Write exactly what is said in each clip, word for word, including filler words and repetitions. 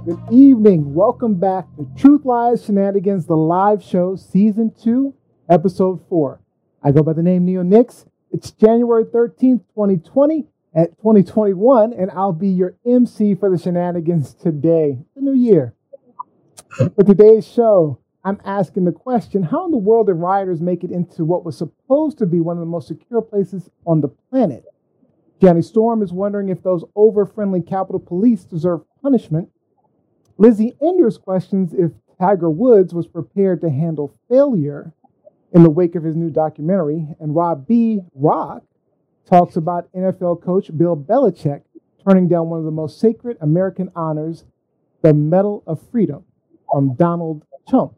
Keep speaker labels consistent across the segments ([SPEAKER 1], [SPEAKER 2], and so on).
[SPEAKER 1] Good evening. Welcome back to Truth Lies Shenanigans, the live show, season two, episode four. I go by the name Neo Nix. It's January thirteenth, twenty twenty at twenty twenty-one, and I'll be your M C for the shenanigans today, the new year. For today's show, I'm asking the question, how in the world did rioters make it into what was supposed to be one of the most secure places on the planet? Gianni Storm is wondering if those over-friendly Capitol Police deserve punishment. Lizzie Enders questions if Tiger Woods was prepared to handle failure in the wake of his new documentary. And Rob B. Rock talks about N F L coach Bill Belichick turning down one of the most sacred American honors, the Medal of Freedom, from Donald Trump.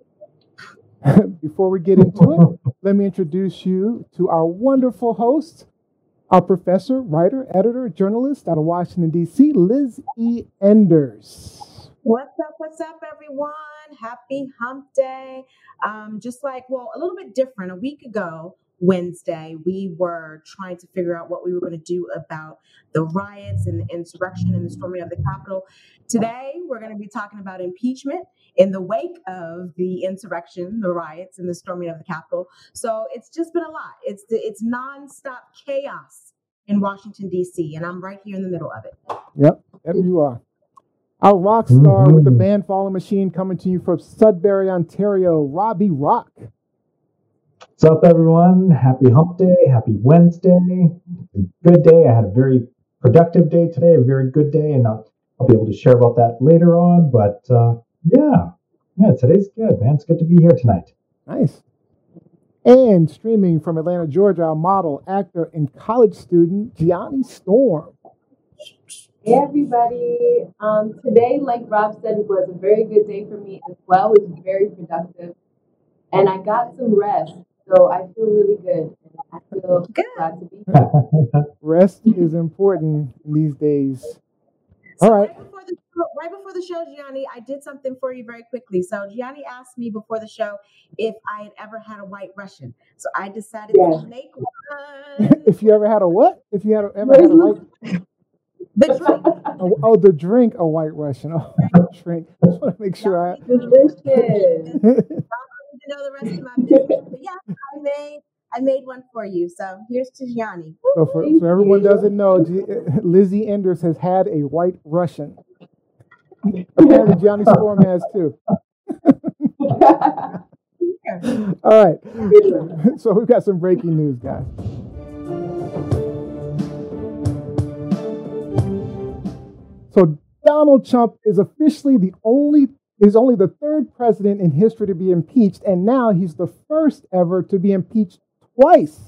[SPEAKER 1] Before we get into it, let me introduce you to our wonderful host, our professor, writer, editor, journalist out of Washington, D C, Liz E. Enders.
[SPEAKER 2] What's up, what's up, everyone? Happy hump day. Um, just like, well, a little bit different. A week ago, Wednesday, we were trying to figure out what we were going to do about the riots and the insurrection and the storming of the Capitol. Today, we're going to be talking about impeachment in the wake of the insurrection, the riots, and the storming of the Capitol. So it's just been a lot. It's the, it's nonstop chaos in Washington, D C, and I'm right here in the middle of it.
[SPEAKER 1] Yep, there you are. Our rock star mm-hmm. with the band Falling Machine coming to you from Sudbury, Ontario, Robbie Rock.
[SPEAKER 3] What's up, everyone? Happy hump day. Happy Wednesday. Good day. I had a very productive day today, a very good day, and I'll, I'll be able to share about that later on. But uh, yeah, yeah, today's good, man. It's good to be here tonight.
[SPEAKER 1] Nice. And streaming from Atlanta, Georgia, our model, actor, and college student, Gianni Storm.
[SPEAKER 4] Hey everybody, um, today, like Rob said, was a very good day for me as well. It was very productive, and I got some rest, so I feel really good. I feel glad to be here.
[SPEAKER 1] Rest is important these days. All right.
[SPEAKER 2] Right before, the, right before the show, Gianni, I did something for you very quickly. So Gianni asked me before the show if I had ever had a white Russian. So I decided yes. to make one.
[SPEAKER 1] If you ever had a what? If you had a, ever had a white...
[SPEAKER 2] The drink.
[SPEAKER 1] Oh, oh, the drink, a white Russian. Oh, the drink. I just want to make sure I.
[SPEAKER 4] Delicious.
[SPEAKER 2] I don't need to know the rest of my business, but yeah, I made I made one for you. So here's to Gianni.
[SPEAKER 1] So for, so everyone doesn't know, G- Lizzie Enders has had a white Russian. Apparently, Gianni Storm has too. All right. So we've got some breaking news, guys. So Donald Trump is officially the only is only the third president in history to be impeached, and now he's the first ever to be impeached twice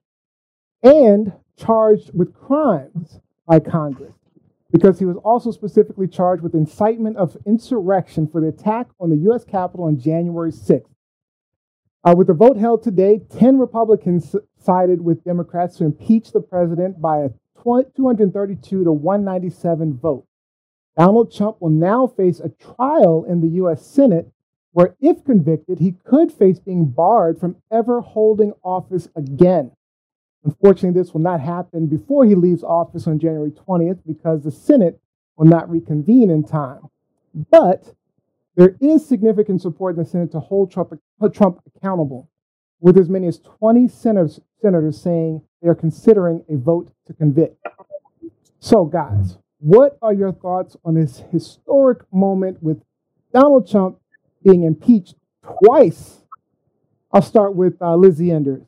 [SPEAKER 1] and charged with crimes by Congress, because he was also specifically charged with incitement of insurrection for the attack on the U S Capitol on January sixth. Uh, with the vote held today, ten Republicans sided with Democrats to impeach the president by a two hundred thirty-two to one ninety-seven vote. Donald Trump will now face a trial in the U S Senate where, if convicted, he could face being barred from ever holding office again. Unfortunately, this will not happen before he leaves office on January twentieth because the Senate will not reconvene in time. But there is significant support in the Senate to hold Trump, Trump accountable, with as many as twenty senators, senators saying they are considering a vote to convict. So, guys, what are your thoughts on this historic moment with Donald Trump being impeached twice? I'll start with uh, Lizzie Enders.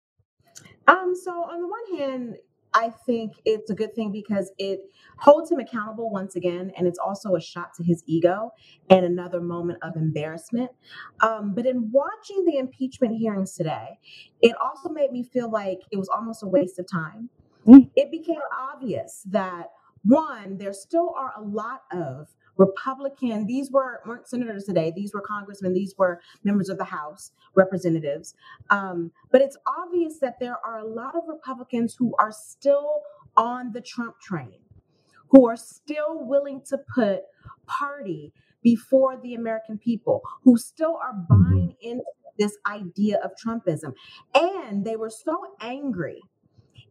[SPEAKER 2] Um, so on the one hand, I think it's a good thing because it holds him accountable once again, and it's also a shot to his ego and another moment of embarrassment. Um, but in watching the impeachment hearings today, it also made me feel like it was almost a waste of time. Mm. It became obvious that, one, there still are a lot of Republican, these were, weren't senators today, these were congressmen, these were members of the House, representatives. Um, but it's obvious that there are a lot of Republicans who are still on the Trump train, who are still willing to put party before the American people, who still are buying into this idea of Trumpism. And they were so angry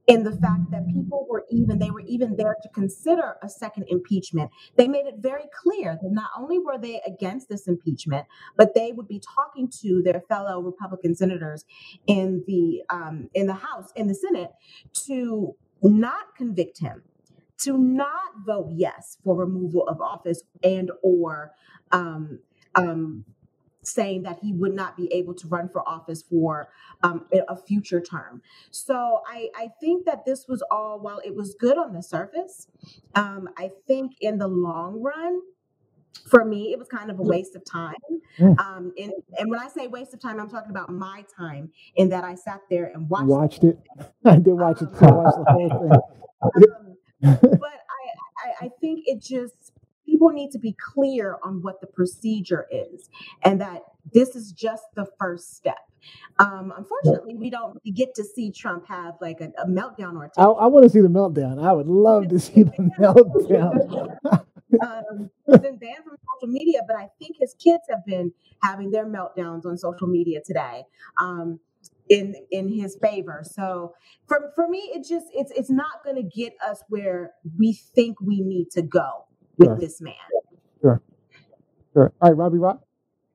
[SPEAKER 2] in the fact that people were even, they were even there to consider a second impeachment. They made it very clear that not only were they against this impeachment, but they would be talking to their fellow Republican senators in the um, in the House, in the Senate, to not convict him, to not vote yes for removal of office and or um, um, saying that he would not be able to run for office for um, a future term. So I, I think that this was all, while it was good on the surface, um, I think in the long run, for me, it was kind of a waste of time.
[SPEAKER 1] Mm.
[SPEAKER 2] Um, and, and when I say waste of time, I'm talking about my time in that I sat there and watched,
[SPEAKER 1] Watched it. I did watch it too. I watched the whole thing.
[SPEAKER 2] um, but I, I, I think it just, people need to be clear on what the procedure is and that this is just the first step. Um, unfortunately, we don't really get to see Trump have like a, a meltdown or a
[SPEAKER 1] I, I want to see the meltdown. I would love to see the meltdown.
[SPEAKER 2] um, he's been banned from social media, but I think his kids have been having their meltdowns on social media today. Um, in in his favor. So for for me, it just it's it's not going to get us where we think we need to go with
[SPEAKER 1] Sure.
[SPEAKER 2] this man.
[SPEAKER 1] Sure. Sure. All right, Robbie Rock.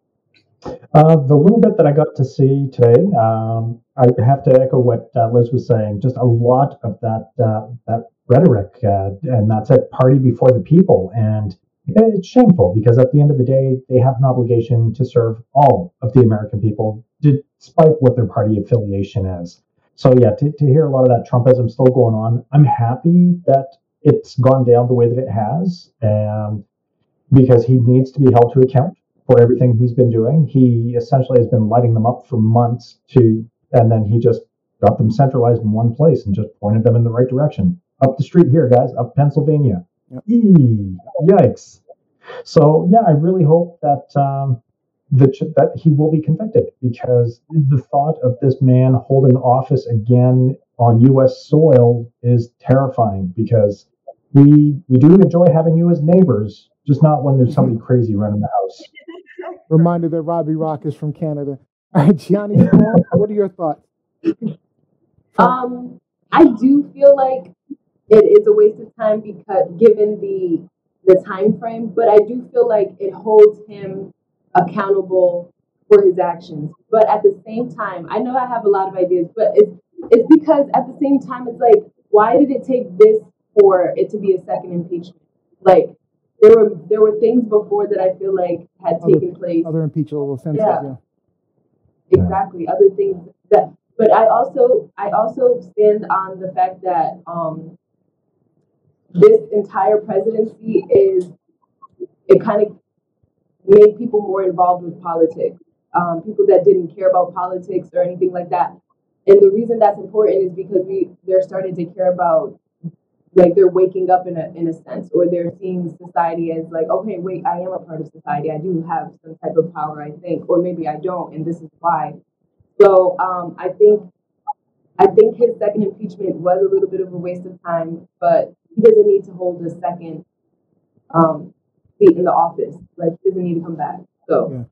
[SPEAKER 3] Uh, the little bit that I got to see today, um, I have to echo what uh, Liz was saying. Just a lot of that uh, that rhetoric, uh, and that's it, party before the people. And it's shameful because at the end of the day, they have an obligation to serve all of the American people, despite what their party affiliation is. So yeah, to, to hear a lot of that Trumpism still going on, I'm happy that it's gone down the way that it has, um, because he needs to be held to account for everything he's been doing. He essentially has been lighting them up for months to, and then he just got them centralized in one place and just pointed them in the right direction. Up the street here, guys, up Pennsylvania.
[SPEAKER 1] Yep.
[SPEAKER 3] Eee, yikes. So yeah, I really hope that um, that that he will be convicted, because the thought of this man holding office again on U S soil is terrifying, because we we do enjoy having you as neighbors, just not when there's somebody crazy running the house.
[SPEAKER 1] Reminder that Robbie Rock is from Canada. All right, Gianni, what are your thoughts?
[SPEAKER 4] Um, I do feel like it is a waste of time because given the the time frame, but I do feel like it holds him accountable for his actions. But at the same time, I know I have a lot of ideas, but it's it's because at the same time, it's like, why did it take this for it to be a second impeachment? Like there were there were things before that I feel like had
[SPEAKER 1] Other,
[SPEAKER 4] taken place.
[SPEAKER 1] other impeachable offenses.
[SPEAKER 4] Yeah.
[SPEAKER 1] Yeah.
[SPEAKER 4] Exactly, other things that. But I also I also stand on the fact that um, this entire presidency is it kind of made people more involved with politics. Um, people that didn't care about politics or anything like that. And the reason that's important is because we they're starting to care about, like, they're waking up in a in a sense, or they're seeing society as like, okay, wait, I am a part of society. I do have some type of power, I think, or maybe I don't, and this is why. So um, I think I think his second impeachment was a little bit of a waste of time, but he doesn't need to hold a second um, seat in the office. Like, he doesn't need to come back. So,
[SPEAKER 1] Yeah.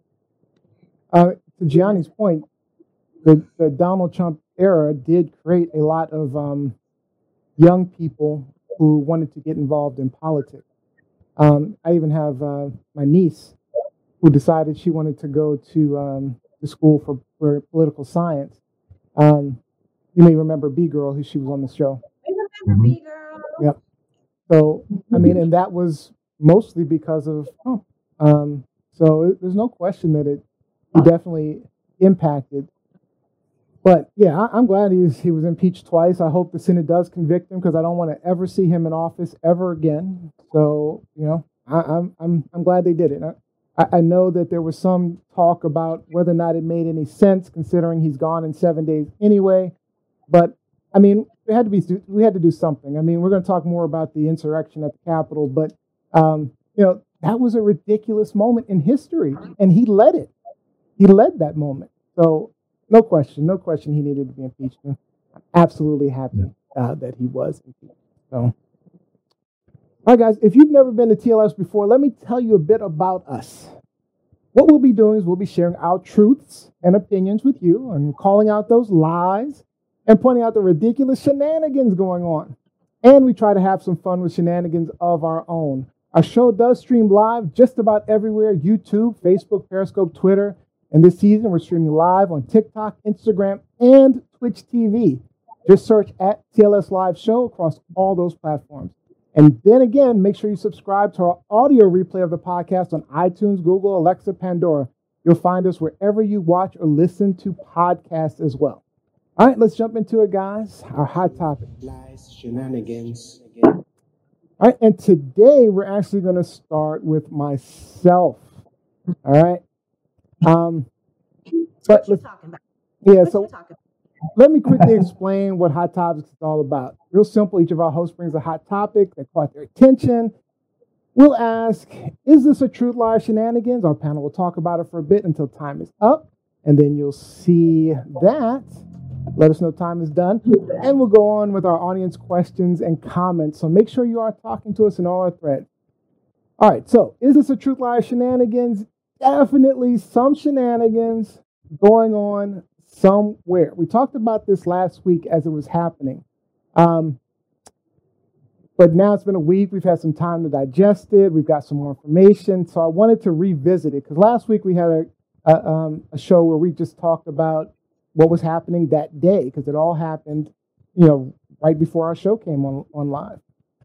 [SPEAKER 1] Uh, to Gianni's point, the, the Donald Trump era did create a lot of um, young people who wanted to get involved in politics. Um, I even have uh, my niece who decided she wanted to go to um, the school for, for political science. Um, you may remember B Girl, who she was on the show.
[SPEAKER 2] I remember
[SPEAKER 3] Mhm.
[SPEAKER 2] B Girl.
[SPEAKER 1] Yep. So, I mean, and that was mostly because of Trump. Um, so it, there's no question that it he definitely impacted. But yeah, I, I'm glad he was, he was impeached twice. I hope the Senate does convict him, because I don't want to ever see him in office ever again. So, you know, I, I'm I'm I'm glad they did it. I, I know that there was some talk about whether or not it made any sense, considering he's gone in seven days anyway. But I mean, we had to be we had to do something. I mean, we're going to talk more about the insurrection at the Capitol, but um, you know, that was a ridiculous moment in history, and he led it. He led that moment. So no question, no question, he needed to be impeached. I'm absolutely happy uh, that he was impeached. So, all right, guys, if you've never been to T L S before, let me tell you a bit about us. What we'll be doing is we'll be sharing our truths and opinions with you and calling out those lies and pointing out the ridiculous shenanigans going on. And we try to have some fun with shenanigans of our own. Our show does stream live just about everywhere: YouTube, Facebook, Periscope, Twitter. And this season, we're streaming live on TikTok, Instagram, and Twitch T V. Just search at T L S Live Show across all those platforms. And then again, make sure you subscribe to our audio replay of the podcast on iTunes, Google, Alexa, Pandora. You'll find us wherever you watch or listen to podcasts as well. All right, let's jump into it, guys. Our hot topic.
[SPEAKER 5] Lies, shenanigans.
[SPEAKER 1] All right, and today we're actually going to start with myself. All right. Um, but
[SPEAKER 2] What you
[SPEAKER 1] let's,
[SPEAKER 2] talking about?
[SPEAKER 1] yeah,
[SPEAKER 2] What
[SPEAKER 1] so
[SPEAKER 2] you talking about?
[SPEAKER 1] let me quickly explain what Hot Topics is all about. Real simple. Each of our hosts brings a hot topic that caught their attention. We'll ask, is this a truth, lie, or shenanigans? Our panel will talk about it for a bit until time is up, and then you'll see that. Let us know time is done, and we'll go on with our audience questions and comments. So make sure you are talking to us in all our threads. All right, so is this a truth, lie, or shenanigans? Definitely some shenanigans going on somewhere. We talked about this last week as it was happening. Um, but now it's been a week. We've had some time to digest it. We've got some more information. So I wanted to revisit it because last week we had a, a, um, a show where we just talked about what was happening that day because it all happened, you know, right before our show came on, on live.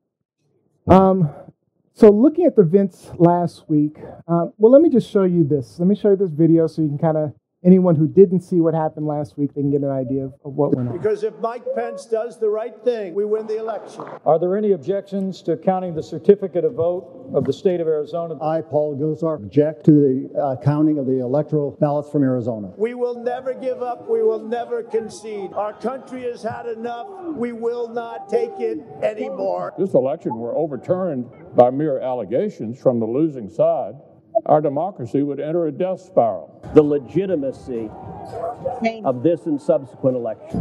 [SPEAKER 1] Um, So looking at the events last week, uh, well, let me just show you this. Let me show you this video so you can kind of, anyone who didn't see what happened last week, they can get an idea of, of what went on.
[SPEAKER 6] Because if Mike Pence does the right thing, we win the election.
[SPEAKER 7] Are there any objections to counting the certificate of vote of the state of Arizona?
[SPEAKER 8] I, Paul Gosar, object to the uh, counting of the electoral ballots from Arizona.
[SPEAKER 6] We will never give up. We will never concede. Our country has had enough. We will not take it anymore.
[SPEAKER 9] This election were overturned by mere allegations from the losing side, our democracy would enter a death spiral.
[SPEAKER 10] The legitimacy of this and subsequent elections.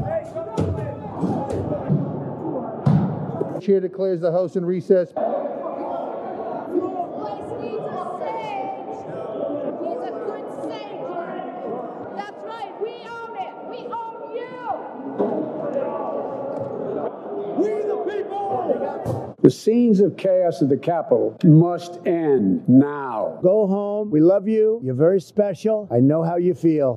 [SPEAKER 8] Chair declares the House in recess.
[SPEAKER 11] The scenes of chaos at the Capitol must end now.
[SPEAKER 6] Go home. We love you. You're very special. I know how you feel.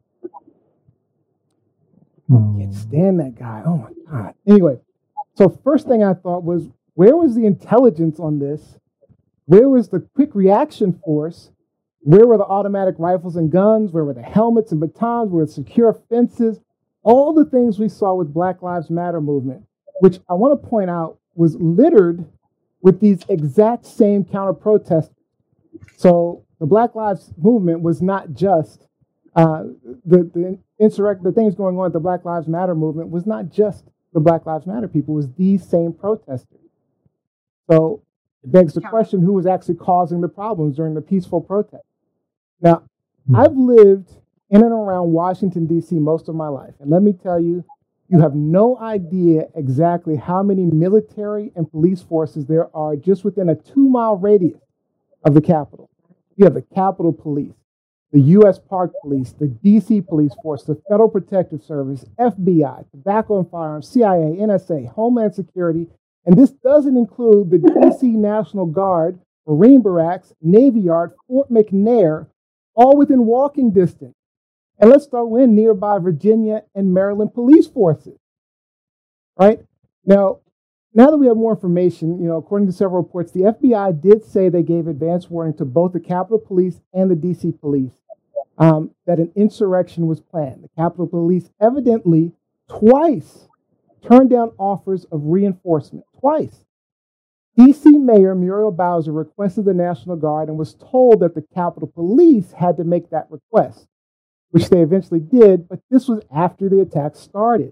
[SPEAKER 1] Can't stand that guy. Oh my God. Anyway, so first thing I thought was, where was the intelligence on this? Where was the quick reaction force? Where were the automatic rifles and guns? Where were the helmets and batons? Where were the secure fences? All the things we saw with Black Lives Matter movement, which I want to point out was littered with these exact same counter-protesters. So the Black Lives movement was not just uh, the the insurrect the things going on at the Black Lives Matter movement was not just the Black Lives Matter people. It was these same protesters. So it begs the question: who was actually causing the problems during the peaceful protest? Now, I've lived in and around Washington D C most of my life, and let me tell you, you have no idea exactly how many military and police forces there are just within a two-mile radius of the Capitol. You have the Capitol Police, the U S Park Police, the D C Police Force, the Federal Protective Service, F B I, Tobacco and Firearms, C I A, N S A, Homeland Security, and this doesn't include the D C National Guard, Marine Barracks, Navy Yard, Fort McNair, all within walking distance. And let's throw in nearby Virginia and Maryland police forces, right? Now, now that we have more information, you know, according to several reports, the F B I did say they gave advance warning to both the Capitol Police and the D C Police um, that an insurrection was planned. The Capitol Police evidently twice turned down offers of reinforcement, twice. D C Mayor Muriel Bowser requested the National Guard and was told that the Capitol Police had to make that request, which they eventually did, but this was after the attack started.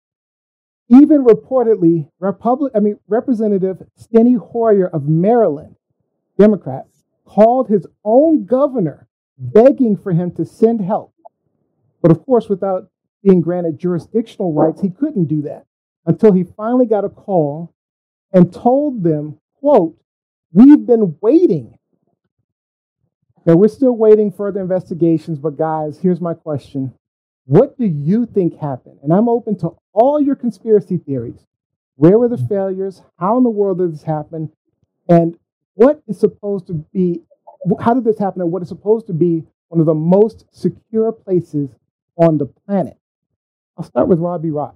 [SPEAKER 1] Even reportedly, Republic, I mean, Representative Steny Hoyer of Maryland, Democrat, called his own governor begging for him to send help. But of course, without being granted jurisdictional rights, he couldn't do that until he finally got a call and told them, quote, "We've been waiting." Now, we're still waiting further investigations, but guys, here's my question. What do you think happened? And I'm open to all your conspiracy theories. Where were the failures? How in the world did this happen? And what is supposed to be, how did this happen? And what is supposed to be one of the most secure places on the planet? I'll start with Robbie Rock.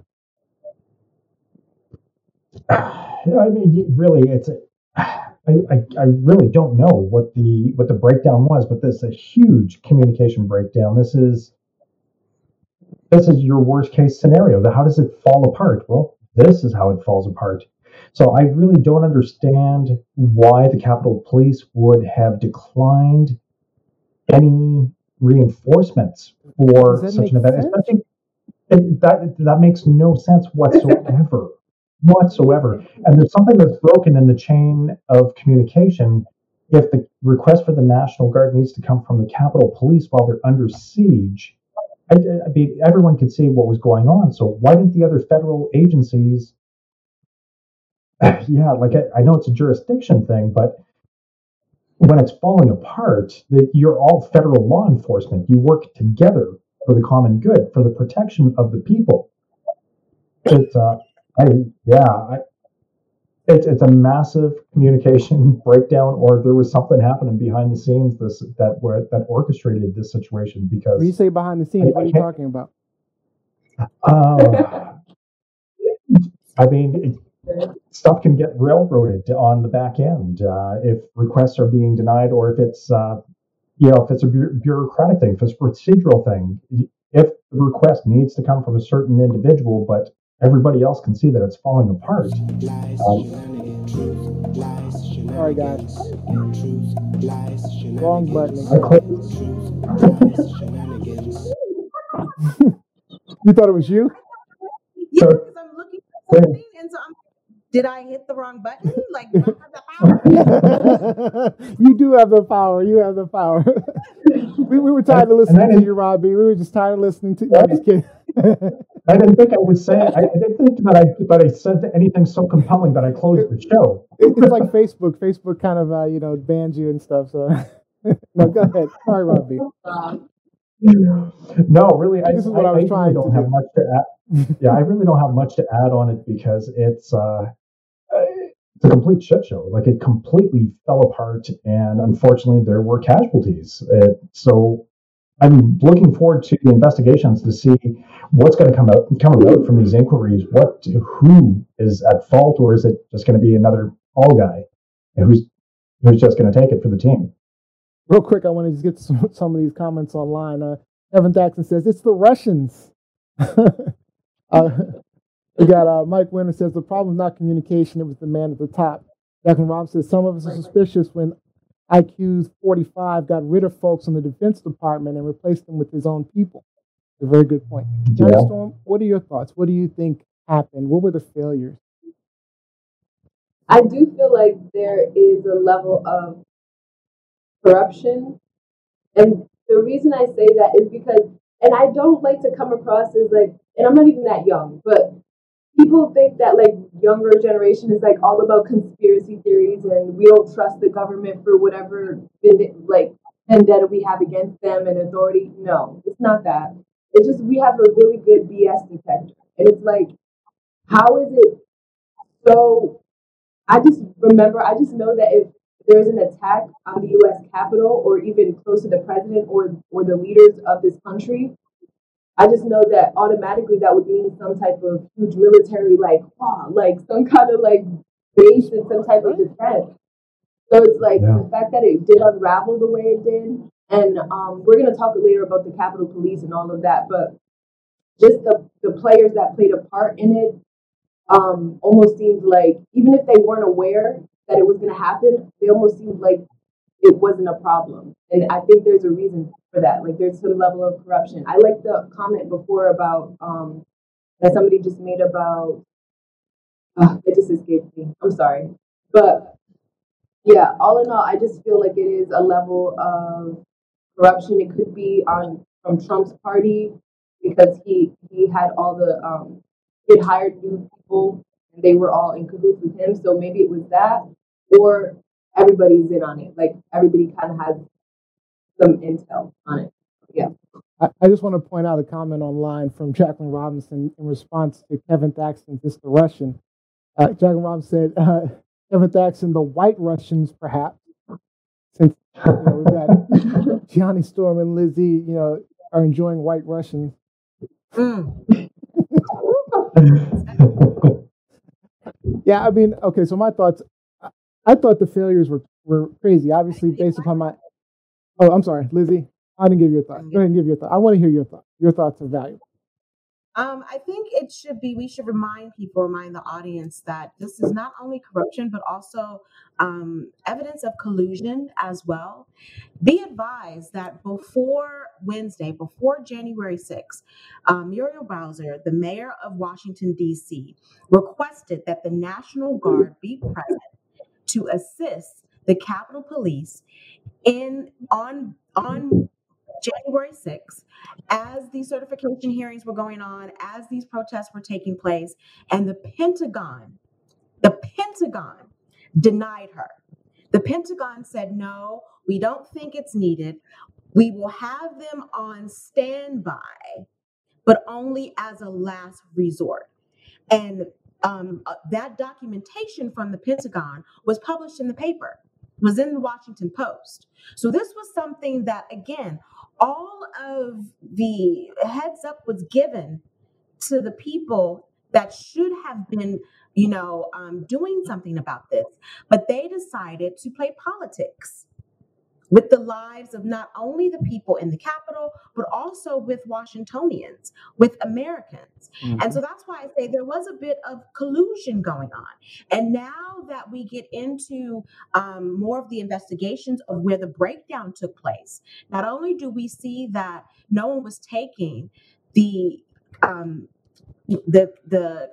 [SPEAKER 3] I mean, really, it's a, I, I, I really don't know what the what the breakdown was, but this is a huge communication breakdown. This is this is your worst case scenario. How does it fall apart? Well, this is how it falls apart. So I really don't understand why the Capitol Police would have declined any reinforcements for such an event. Especially, it, that that makes no sense whatsoever. whatsoever. And there's something that's broken in the chain of communication. If the request for the National Guard needs to come from the Capitol Police while they're under siege, I, I mean, everyone could see what was going on. So why didn't the other federal agencies? Yeah, like I, I know it's a jurisdiction thing, but when it's falling apart, that you're all federal law enforcement. You work together for the common good, for the protection of the people. It's uh, I, yeah, I, it's it's a massive communication breakdown, or there was something happening behind the scenes this that were that orchestrated this situation. Because
[SPEAKER 1] when you say behind the scenes, I, what are you talking about?
[SPEAKER 3] Uh, I mean, it, stuff can get railroaded on the back end uh, if requests are being denied, or if it's uh, you know if it's a bu- bureaucratic thing, if it's a procedural thing. If the request needs to come from a certain individual, but everybody else can see that it's falling apart. Um,
[SPEAKER 1] Sorry, guys. Wrong button. You thought it was you?
[SPEAKER 2] Yeah, because I'm looking for something, and so I'm. Did I hit the wrong button? Like, do I have the power?
[SPEAKER 1] You do have the power. You have the power. we, we were tired of listening to you, Robbie. We were just tired of listening to you. No, I'm just kidding.
[SPEAKER 3] I didn't think I would say. I, I didn't think that I, but I said anything so compelling that I closed the show.
[SPEAKER 1] It's like Facebook. Facebook kind of, uh, you know, bans you and stuff. So, no, go ahead. Sorry, Robbie.
[SPEAKER 3] No, really, I,
[SPEAKER 1] this is what I,
[SPEAKER 3] I,
[SPEAKER 1] was
[SPEAKER 3] I
[SPEAKER 1] trying
[SPEAKER 3] really don't
[SPEAKER 1] to
[SPEAKER 3] have
[SPEAKER 1] do.
[SPEAKER 3] much to add. Yeah, I really don't have much to add on it because it's uh, it's a complete shit show. Like it completely fell apart, and unfortunately, there were casualties. It, so. I'm looking forward to the investigations to see what's going to come out come out from these inquiries. What, who is at fault, or is it just going to be another all guy who's who's just going to take it for the team?
[SPEAKER 1] Real quick, I want to just get some, some of these comments online. Uh, Evan Jackson says it's the Russians. uh, we got uh, Mike Winter says the problem is not communication; it was the man at the top. Declan Rob says some of us are suspicious when I Q's forty-five got rid of folks in the Defense Department and replaced them with his own people. A very good point. Johnny
[SPEAKER 3] Yeah.
[SPEAKER 1] Storm, what are your thoughts? What do you think happened? What were the failures?
[SPEAKER 4] I do feel like there is a level of corruption. And the reason I say that is because, and I don't like to come across as like, and I'm not even that young, but people think that like younger generation is like all about conspiracy theories and we don't trust the government for whatever like vendetta we have against them and authority. No, it's not that. It's just we have a really good B S detector. And it's like, how is it so? I just remember, I just know that if there's an attack on the U S Capitol or even close to the president or or the leaders of this country, I just know that automatically that would mean some type of huge military, like, wow, like some kind of like base and some type of defense. So it's like
[SPEAKER 3] Yeah.
[SPEAKER 4] the fact that it did unravel the way it did, and um, we're gonna talk later about the Capitol Police and all of that, but just the the players that played a part in it um, almost seemed like even if they weren't aware that it was gonna happen, they almost seemed like it wasn't a problem. And I think there's a reason for that. Like there's some level of corruption. I like the comment before about um that somebody just made about uh, it just escaped me. I'm sorry. But yeah, all in all, I just feel like it is a level of corruption. It could be on from Trump's party because he he had all the um he had hired new people and they were all in cahoots with him. So maybe it was that, or everybody's in on it. Like everybody kind of has some intel on it. Yeah.
[SPEAKER 1] I, I just want to point out a comment online from Jacqueline Robinson in response to Kevin Thaxton's "It's the Russian." Uh, Jacqueline Robinson said, uh, Kevin Thaxton, the white Russians, perhaps, since you know, we've got Gianni Storm and Lizzie, you know, are enjoying white Russians.
[SPEAKER 2] Mm.
[SPEAKER 1] Yeah, I mean, okay, so my thoughts, I, I thought the failures were, were crazy, obviously, based upon my, oh, I'm sorry, Lizzie, I didn't give you a thought. Go ahead and give your thought. I want to hear your thoughts. Your thoughts are valuable.
[SPEAKER 2] Um, I think it should be, we should remind people, remind the audience that this is not only corruption, but also um, evidence of collusion as well. Be advised that before Wednesday, before January sixth, um, Muriel Bowser, the mayor of Washington, D C, requested that the National Guard be present to assist the Capitol Police in on on January sixth, as these certification hearings were going on, as these protests were taking place, and the Pentagon, the Pentagon denied her. The Pentagon said, no, we don't think it's needed. We will have them on standby, but only as a last resort. And um, uh, that documentation from the Pentagon was published in the paper, was in the Washington Post. So this was something that, again, all of the heads up was given to the people that should have been, you know, um, doing something about this. But they decided to play politics with the lives of not only the people in the Capitol, but also with Washingtonians, with Americans. Mm-hmm. And so that's why I say there was a bit of collusion going on. And now that we get into um, more of the investigations of where the breakdown took place, not only do we see that no one was taking the um, the the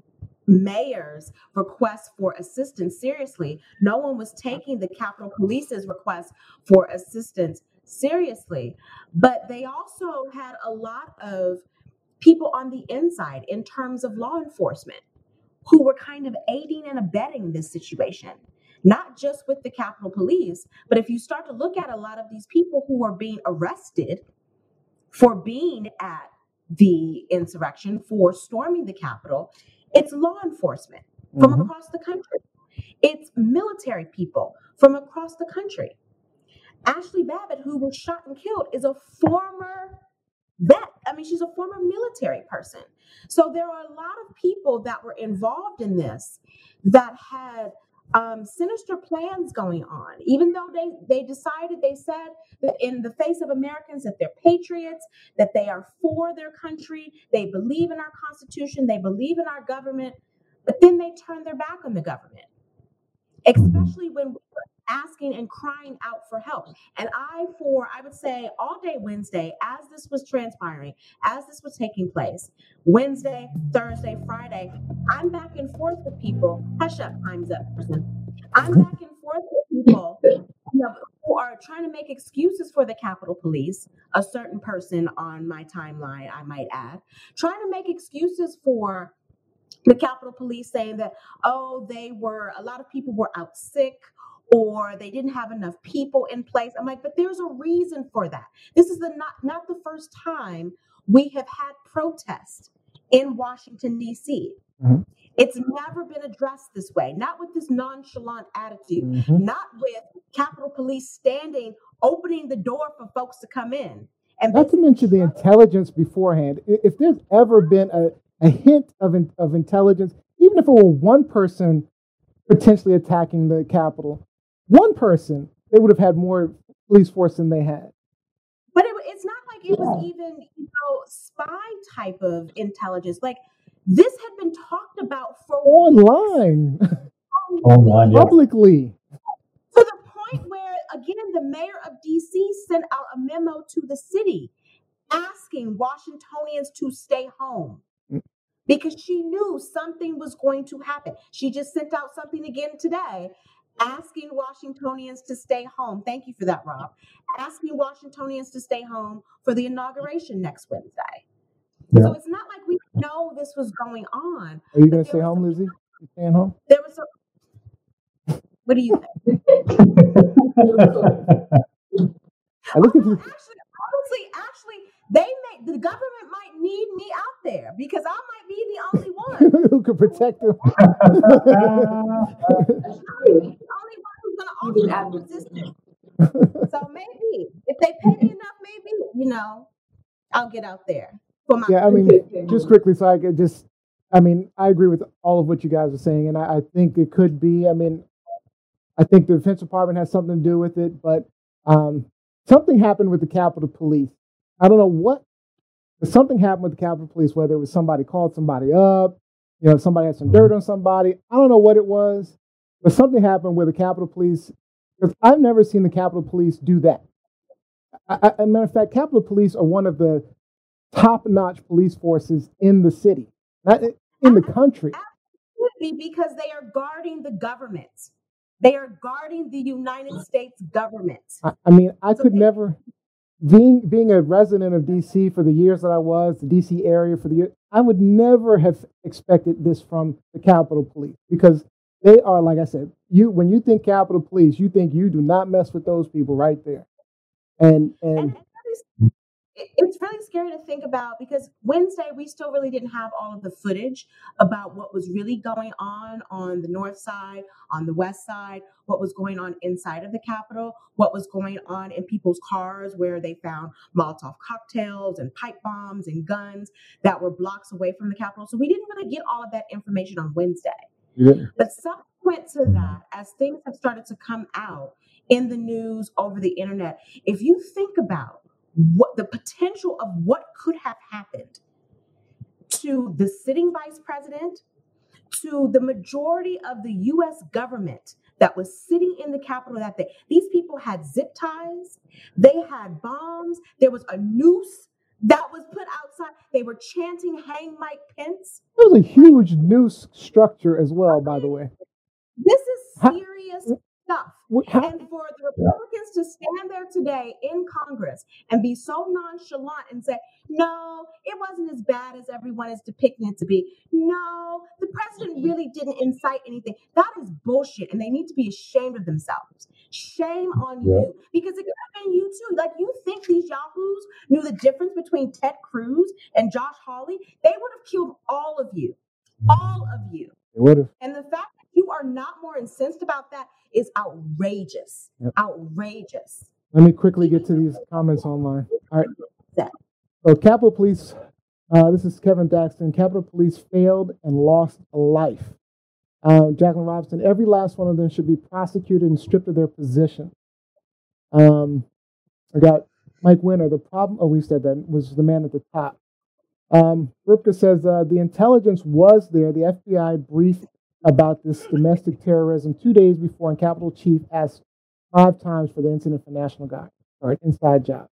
[SPEAKER 2] mayor's request for assistance seriously. No one was taking the Capitol Police's request for assistance seriously. But they also had a lot of people on the inside in terms of law enforcement who were kind of aiding and abetting this situation. Not just with the Capitol Police, but if you start to look at a lot of these people who are being arrested for being at the insurrection, for storming the Capitol, it's law enforcement from mm-hmm. across the country. It's military people from across the country. Ashli Babbitt, who was shot and killed, is a former vet. I mean, she's a former military person. So there are a lot of people that were involved in this that had um, sinister plans going on. Even though they, they decided, they said that in the face of Americans that they're patriots, that they are for their country, they believe in our Constitution, they believe in our government, but then they turn their back on the government, especially when we're asking and crying out for help. And I, for, I would say all day Wednesday, as this was transpiring, as this was taking place, Wednesday, Thursday, Friday, I'm back and forth with people. Hush up, time's up, person. I'm back and forth with people you know, who are trying to make excuses for the Capitol Police, a certain person on my timeline, I might add, trying to make excuses for the Capitol Police, saying that, oh, they were, a lot of people were out sick, or they didn't have enough people in place. I'm like, but there's a reason for that. This is the not, not the first time we have had protests in Washington, D C. Mm-hmm. It's never been addressed this way, not with this nonchalant attitude, mm-hmm. not with Capitol Police standing, opening the door for folks to come in. And
[SPEAKER 1] not to mention the intelligence beforehand. If there's ever been a, a hint of, in, of intelligence, even if it were one person potentially attacking the Capitol, one person, they would have had more police force than they had.
[SPEAKER 2] But it, it's not like it was even, you know, spy type of intelligence. Like, this had been talked about for
[SPEAKER 1] online,
[SPEAKER 3] online,
[SPEAKER 1] publicly,
[SPEAKER 2] to the point where, again, the mayor of D C sent out a memo to the city asking Washingtonians to stay home because she knew something was going to happen. She just sent out something again today, asking Washingtonians to stay home. Thank you for that, Rob. Asking Washingtonians to stay home for the inauguration next Wednesday. Yeah. So it's not like we know this was going on.
[SPEAKER 1] Are you going to stay home, some, Lizzie? You staying home?
[SPEAKER 2] There was a. What do you think?
[SPEAKER 1] I look at you.
[SPEAKER 2] Actually, honestly, actually, They may the government might need me out there because I might be the only one
[SPEAKER 1] who could protect them.
[SPEAKER 4] That's true.
[SPEAKER 2] the only one who's going to offer some resistance. So maybe if they pay me enough, maybe you know I'll get out there for my.
[SPEAKER 1] Yeah, I mean, just quickly, so I could just, I mean, I agree with all of what you guys are saying, and I, I think it could be. I mean, I think the Defense Department has something to do with it, but um, something happened with the Capitol Police. I don't know what, but something happened with the Capitol Police, whether it was somebody called somebody up, you know, somebody had some dirt on somebody. I don't know what it was, but something happened with the Capitol Police, because I've never seen the Capitol Police do that. I, I, as a matter of fact, Capitol Police are one of the top-notch police forces in the city, not in the country.
[SPEAKER 2] Absolutely, because they are guarding the government. They are guarding the United States government.
[SPEAKER 1] I, I mean, I could never, being being a resident of D C for the years that I was, the D C area for the year, I would never have expected this from the Capitol Police, because they are, like I said, you when you think Capitol Police, you think you do not mess with those people right there. And and,
[SPEAKER 2] and it's really scary to think about, because Wednesday we still really didn't have all of the footage about what was really going on on the north side, on the west side, what was going on inside of the Capitol, what was going on in people's cars where they found Molotov cocktails and pipe bombs and guns that were blocks away from the Capitol. So we didn't really get all of that information on Wednesday. Yeah. But subsequent to that, as things have started to come out in the news, over the internet, if you think about what the potential of what could have happened to the sitting vice president, to the majority of the U S government that was sitting in the Capitol that day. These people had zip ties, they had bombs, there was a noose that was put outside. They were chanting, "Hang Mike Pence."
[SPEAKER 1] It was a huge noose structure as well, by the way.
[SPEAKER 2] This is serious stuff.
[SPEAKER 1] How?
[SPEAKER 2] And for the Republicans to stand there today in Congress and be so nonchalant and say, no, it wasn't as bad as everyone is depicting it to be. No, the president really didn't incite anything. That is bullshit, and they need to be ashamed of themselves. Shame on yeah. you, because it could have been you too. Like, you think these yahoos knew the difference between Ted Cruz and Josh Hawley? They would have killed all of you, all of you.
[SPEAKER 1] They would have.
[SPEAKER 2] And the fact that you are not more incensed about that is outrageous. Yep. Outrageous.
[SPEAKER 1] Let me quickly get to these comments online. All right. So Capitol Police, uh, this is Kevin Daxton. Capitol Police failed and lost a life. Uh, Jacqueline Robinson, every last one of them should be prosecuted and stripped of their position. Um, I got Mike Winter. The problem, oh, we said that, was the man at the top. Um, Ripka says uh, the intelligence was there. The F B I briefed about this domestic terrorism two days before, and Capitol Chief asked five times for the incident for National Guard, or an inside job.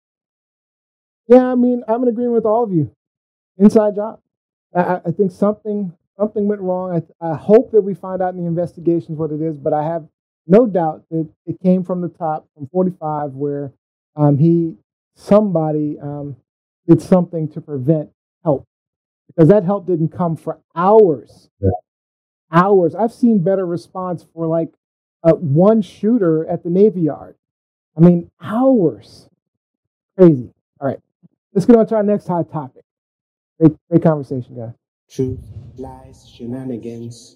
[SPEAKER 1] Yeah, I mean, I'm in agreement with all of you. Inside job. I, I think something something went wrong. I, I hope that we find out in the investigations what it is, but I have no doubt that it came from the top, from forty-five, where um, he, somebody um, did something to prevent help, because that help didn't come for hours. Yeah. Hours. I've seen better response for like uh, one shooter at the Navy Yard. I mean, hours. Crazy. All right. Let's get on to our next hot topic. Great, great conversation, guys.
[SPEAKER 5] Truth, lies, shenanigans.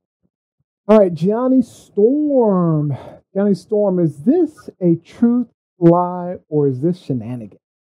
[SPEAKER 1] All right, Gianni Storm. Gianni Storm, is this a truth, lie, or is this shenanigans?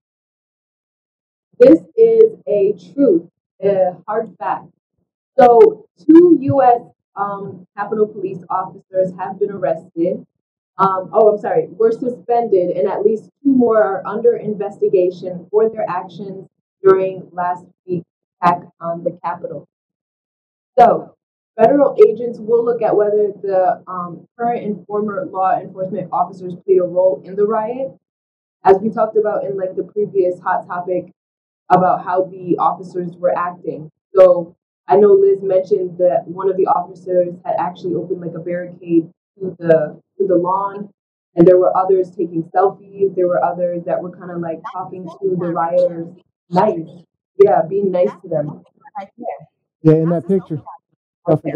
[SPEAKER 4] This is a truth, a hard fact. So two U S um, Capitol Police officers have been arrested. Um, oh, I'm sorry, were suspended, and at least two more are under investigation for their actions during last week's attack on the Capitol. So federal agents will look at whether the um, current and former law enforcement officers played a role in the riot. As we talked about in like the previous hot topic about how the officers were acting. So I know Liz mentioned that one of the officers had actually opened like a barricade to the to the lawn, and there were others taking selfies. There were others that were kind of like talking to the rioters, nice, yeah, being nice to them.
[SPEAKER 1] Yeah, in that picture.
[SPEAKER 4] Okay,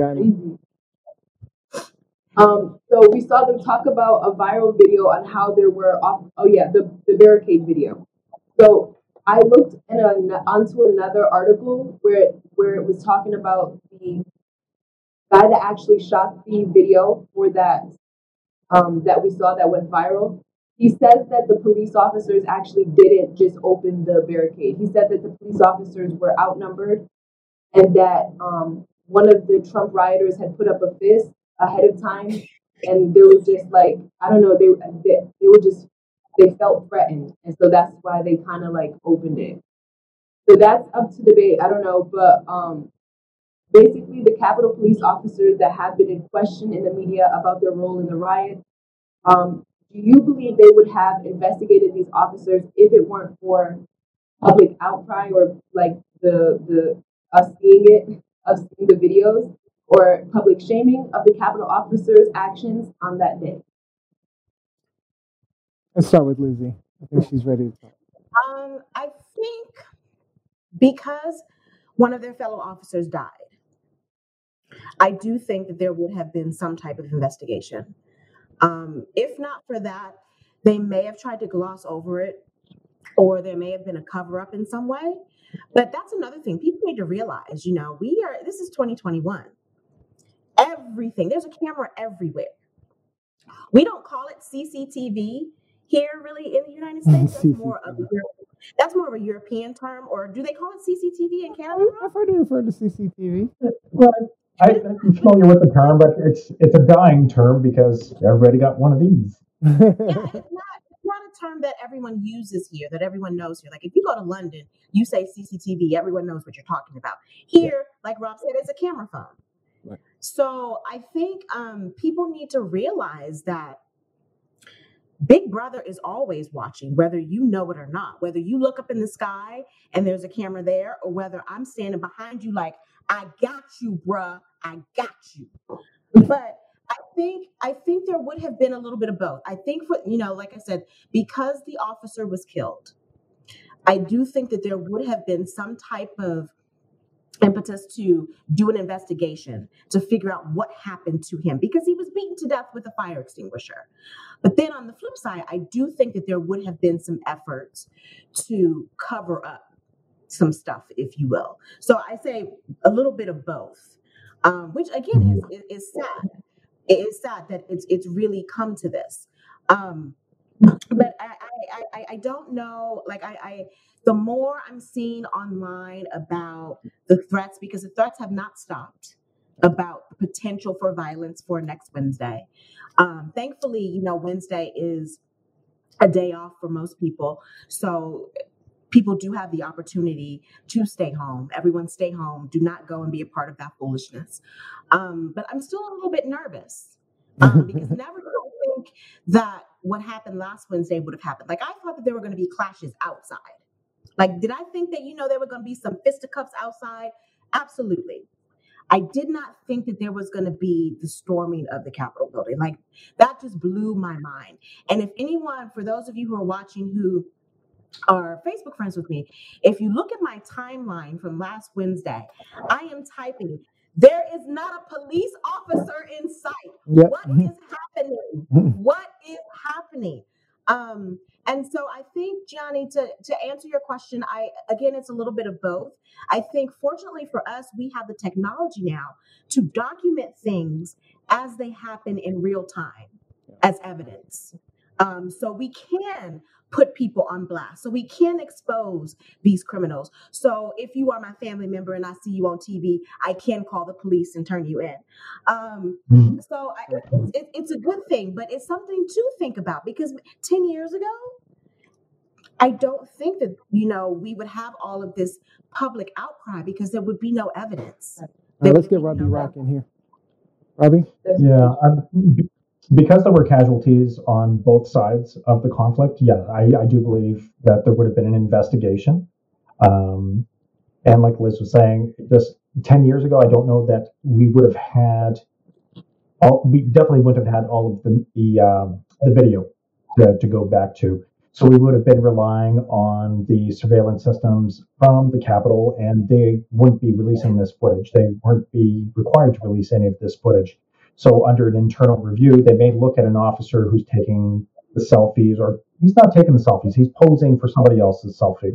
[SPEAKER 4] um, so we saw them talk about a viral video on how there were off. Oh yeah, the the barricade video. So I looked in a, onto another article where where it was talking about the guy that actually shot the video for that um, that we saw that went viral. He says that the police officers actually didn't just open the barricade. He said that the police officers were outnumbered and that um, one of the Trump rioters had put up a fist ahead of time, and there was just like I don't know, they they, they were just they felt threatened, and so that's why they kind of like opened it. So that's up to debate. I don't know, but um, basically the Capitol Police officers that have been in question in the media about their role in the riot, um, do you believe they would have investigated these officers if it weren't for public outcry or like the the us seeing it, us seeing the videos, or public shaming of the Capitol officers' actions on that day?
[SPEAKER 1] Let's start with Lizzie. I think she's ready to talk.
[SPEAKER 2] Um, I think because one of their fellow officers died, I do think that there would have been some type of investigation. Um, if not for that, they may have tried to gloss over it, or there may have been a cover-up in some way. But that's another thing. People need to realize, you know, we are, this is twenty twenty-one. Everything, there's a camera everywhere. We don't call it C C T V here really in the United States. That's more of a, that's more of a European term, or do they call it C C T V in Canada?
[SPEAKER 1] I've heard it referred to C C T V.
[SPEAKER 3] Well, I, I'm familiar with the term, but it's it's a dying term because everybody got one of these.
[SPEAKER 2] Yeah, it's not, it's not a term that everyone uses here, that everyone knows here. Like if you go to London, you say C C T V, everyone knows what you're talking about. Here, like Rob said, it's a camera phone. Right. So I think um, people need to realize that Big Brother is always watching, whether you know it or not, whether you look up in the sky and there's a camera there, or whether I'm standing behind you like, I got you, bruh, I got you. But I think I think there would have been a little bit of both. I think, for, you know, like I said, because the officer was killed, I do think that there would have been some type of impetus to do an investigation to figure out what happened to him, because he was beaten to death with a fire extinguisher. But then on the flip side, I do think that there would have been some efforts to cover up some stuff, if you will. So I say a little bit of both, um, which again is, is, is sad. It is sad that it's it's really come to this. Um, but I, I, I, I don't know, like I, I, the more I'm seeing online about the threats, because the threats have not stopped about the potential for violence for next Wednesday. Um, thankfully, you know, Wednesday is a day off for most people. So people do have the opportunity to stay home. Everyone stay home. Do not go and be a part of that foolishness. Um, but I'm still a little bit nervous um, because never did I think that what happened last Wednesday would have happened. Like I thought that there were going to be clashes outside. Like, did I think that, you know, there were going to be some fisticuffs outside? Absolutely. I did not think that there was going to be the storming of the Capitol building. Like that just blew my mind. And if anyone, for those of you who are watching who are Facebook friends with me, if you look at my timeline from last Wednesday, I am typing, there is not a police officer in sight. Yep. What is happening? What is happening? Um, and so I think, Gianni, to, to answer your question, I again, it's a little bit of both. I think fortunately for us, we have the technology now to document things as they happen in real time as evidence. Um, so we can put people on blast. So we can expose these criminals. So if you are my family member and I see you on T V, I can call the police and turn you in. Um, mm-hmm. So I, it, it's a good thing, but it's something to think about, because ten years ago, I don't think that, you know, we would have all of this public outcry because there would be no evidence.
[SPEAKER 1] All right, let's get Robbie no Rock in here. Robbie?
[SPEAKER 3] Yeah. I'm, Because there were casualties on both sides of the conflict, yeah, I, I do believe that there would have been an investigation. Um, and like Liz was saying, just ten years ago, I don't know that we would have had, all, we definitely wouldn't have had all of the the, um, the video to, to go back to. So we would have been relying on the surveillance systems from the Capitol, and they wouldn't be releasing this footage. They wouldn't be required to release any of this footage. So under an internal review, they may look at an officer who's taking the selfies, or he's not taking the selfies, he's posing for somebody else's selfie.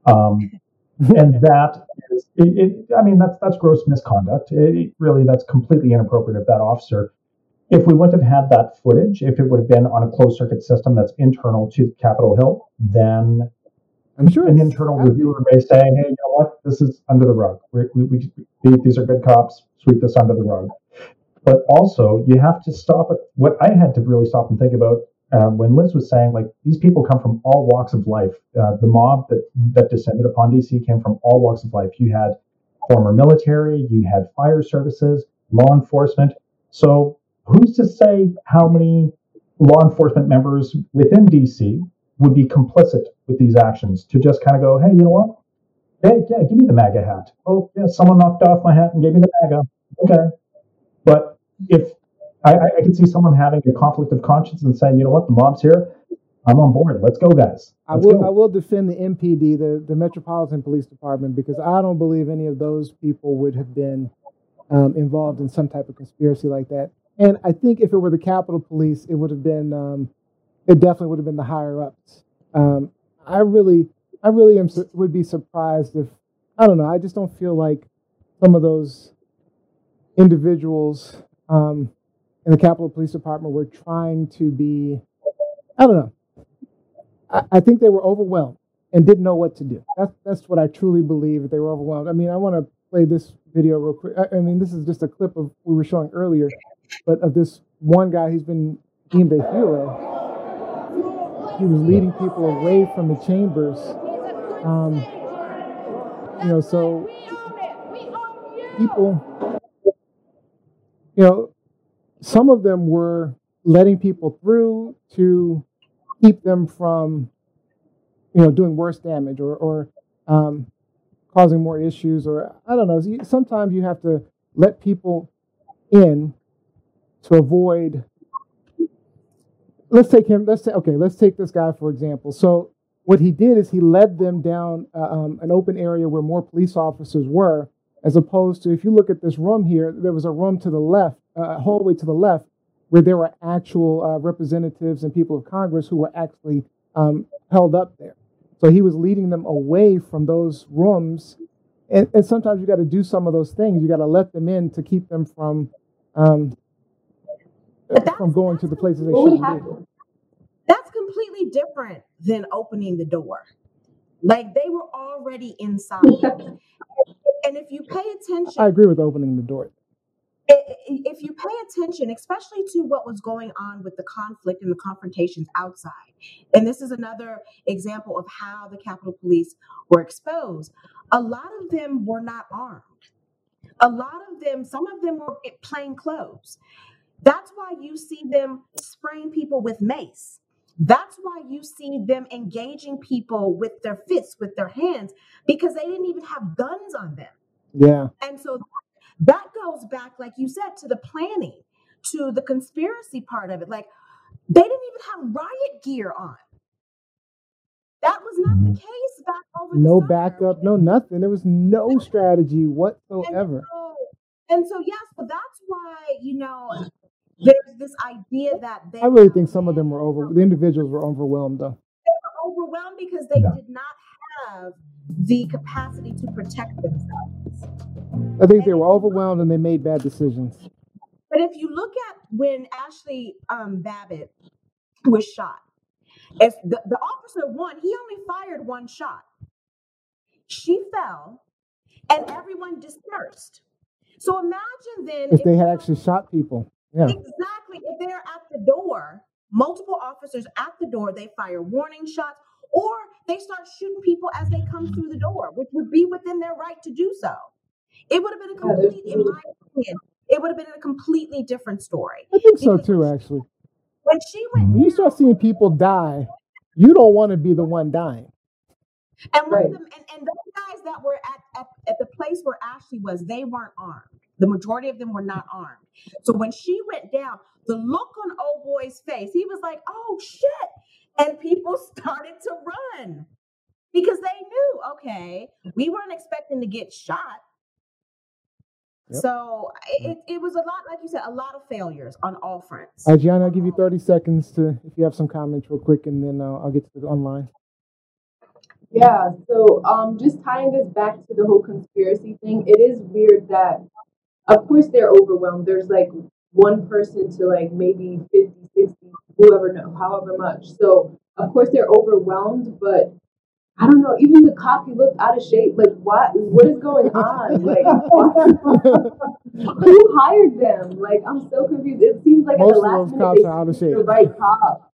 [SPEAKER 3] Um, and that is, it, it, I mean, that's that's gross misconduct. It, it really, that's completely inappropriate of that officer. If we wouldn't have had that footage, if it would have been on a closed circuit system that's internal to Capitol Hill, then
[SPEAKER 1] I'm sure
[SPEAKER 3] an internal reviewer may say, hey, you know what, this is under the rug. We, we, we, these are good cops, sweep this under the rug. But also, you have to stop at what I had to really stop and think about uh, when Liz was saying, like, these people come from all walks of life. Uh, the mob that, that descended upon D C came from all walks of life. You had former military, you had fire services, law enforcement. So who's to say how many law enforcement members within D C would be complicit with these actions to just kind of go, hey, you know what? Hey, yeah, give me the MAGA hat. Oh, yeah, someone knocked off my hat and gave me the MAGA. Okay. But if I, I can see someone having a conflict of conscience and saying, you know what, the mob's here, I'm on board. Let's go, guys.
[SPEAKER 1] I
[SPEAKER 3] Let's
[SPEAKER 1] will.
[SPEAKER 3] go.
[SPEAKER 1] I will defend the M P D, the, the Metropolitan Police Department, because I don't believe any of those people would have been um, involved in some type of conspiracy like that. And I think if it were the Capitol Police, it would have been. Um, it definitely would have been the higher ups. Um, I really, I really am would be surprised if I don't know. I just don't feel like some of those individuals um, in the Capitol Police Department were trying to be. I don't know. I, I think they were overwhelmed and didn't know what to do. That's that's what I truly believe. They were overwhelmed. I mean, I want to play this video real quick. I, I mean, this is just a clip of we were showing earlier, but of this one guy who's been deemed a hero. He was leading people away from the chambers. Um, you know, so people, you know, some of them were letting people through to keep them from, you know, doing worse damage or, or um, causing more issues. Or I don't know. Sometimes you have to let people in to avoid. Let's take him. Let's say, okay, let's take this guy, for example. So what he did is he led them down uh, um, an open area where more police officers were, as opposed to, if you look at this room here, there was a room to the left, uh, a hallway to the left, where there were actual uh, representatives and people of Congress who were actually um, held up there. So he was leading them away from those rooms. And, and sometimes you got to do some of those things. You got to let them in to keep them from um, from going to the places they shouldn't be.
[SPEAKER 2] That's completely different than opening the door. Like, they were already inside. And if you pay attention,
[SPEAKER 1] I agree with opening the door.
[SPEAKER 2] If you pay attention, especially to what was going on with the conflict and the confrontations outside, and this is another example of how the Capitol Police were exposed, a lot of them were not armed. A lot of them, some of them were plain clothes. That's why you see them spraying people with mace. That's why you see them engaging people with their fists, with their hands, because they didn't even have guns on them.
[SPEAKER 1] Yeah.
[SPEAKER 2] And so that goes back, like you said, to the planning, to the conspiracy part of it. Like, they didn't even have riot gear on. That was not the case back over the
[SPEAKER 1] No
[SPEAKER 2] summer.
[SPEAKER 1] backup, no nothing. There was no strategy whatsoever.
[SPEAKER 2] And so, and so yes, but that's why, you know, there's this idea that they
[SPEAKER 1] I really think some of them were over. The individuals were overwhelmed, though.
[SPEAKER 2] They were overwhelmed because they
[SPEAKER 3] Yeah.
[SPEAKER 2] did not have the capacity to protect themselves.
[SPEAKER 1] I think they were overwhelmed and they made bad decisions.
[SPEAKER 2] But if you look at when Ashley um, Babbitt was shot, if the, the officer won, he only fired one shot. She fell, and everyone dispersed. So imagine then
[SPEAKER 1] If they had actually shot people. Yeah.
[SPEAKER 2] Exactly. If they're at the door, multiple officers at the door, they fire warning shots, or they start shooting people as they come through the door, which would be within their right to do so. It would have been a complete, in my opinion, it would have been a completely different story.
[SPEAKER 1] I think so too, actually.
[SPEAKER 2] When she went
[SPEAKER 1] When you start seeing people die, you don't want to be the one dying.
[SPEAKER 2] And one of them, and, and those guys that were at, at, at the place where Ashley was, they weren't armed. The majority of them were not armed. So when she went down, the look on old boy's face, he was like, oh shit. And people started to run because they knew, okay, we weren't expecting to get shot. Yep. So it, it was a lot, like you said, a lot of failures on all fronts.
[SPEAKER 1] All right, Gianna, I'll give you thirty seconds to, if you have some comments real quick, and then uh, I'll get to the online.
[SPEAKER 4] Yeah, so um, just tying this back to the whole conspiracy thing, it is weird that, of course, they're overwhelmed. There's like one person to like maybe fifty, sixty, whoever, know, however much. So, of course, they're overwhelmed, but I don't know. Even the cop, he looked out of shape. Like, what? What is going on? Like, who hired them? Like, I'm so confused. It seems like
[SPEAKER 1] Most
[SPEAKER 4] at the
[SPEAKER 1] of
[SPEAKER 4] last
[SPEAKER 1] those
[SPEAKER 4] minute
[SPEAKER 1] cops
[SPEAKER 4] they
[SPEAKER 1] are out of
[SPEAKER 4] picked
[SPEAKER 1] shape.
[SPEAKER 4] the right cop.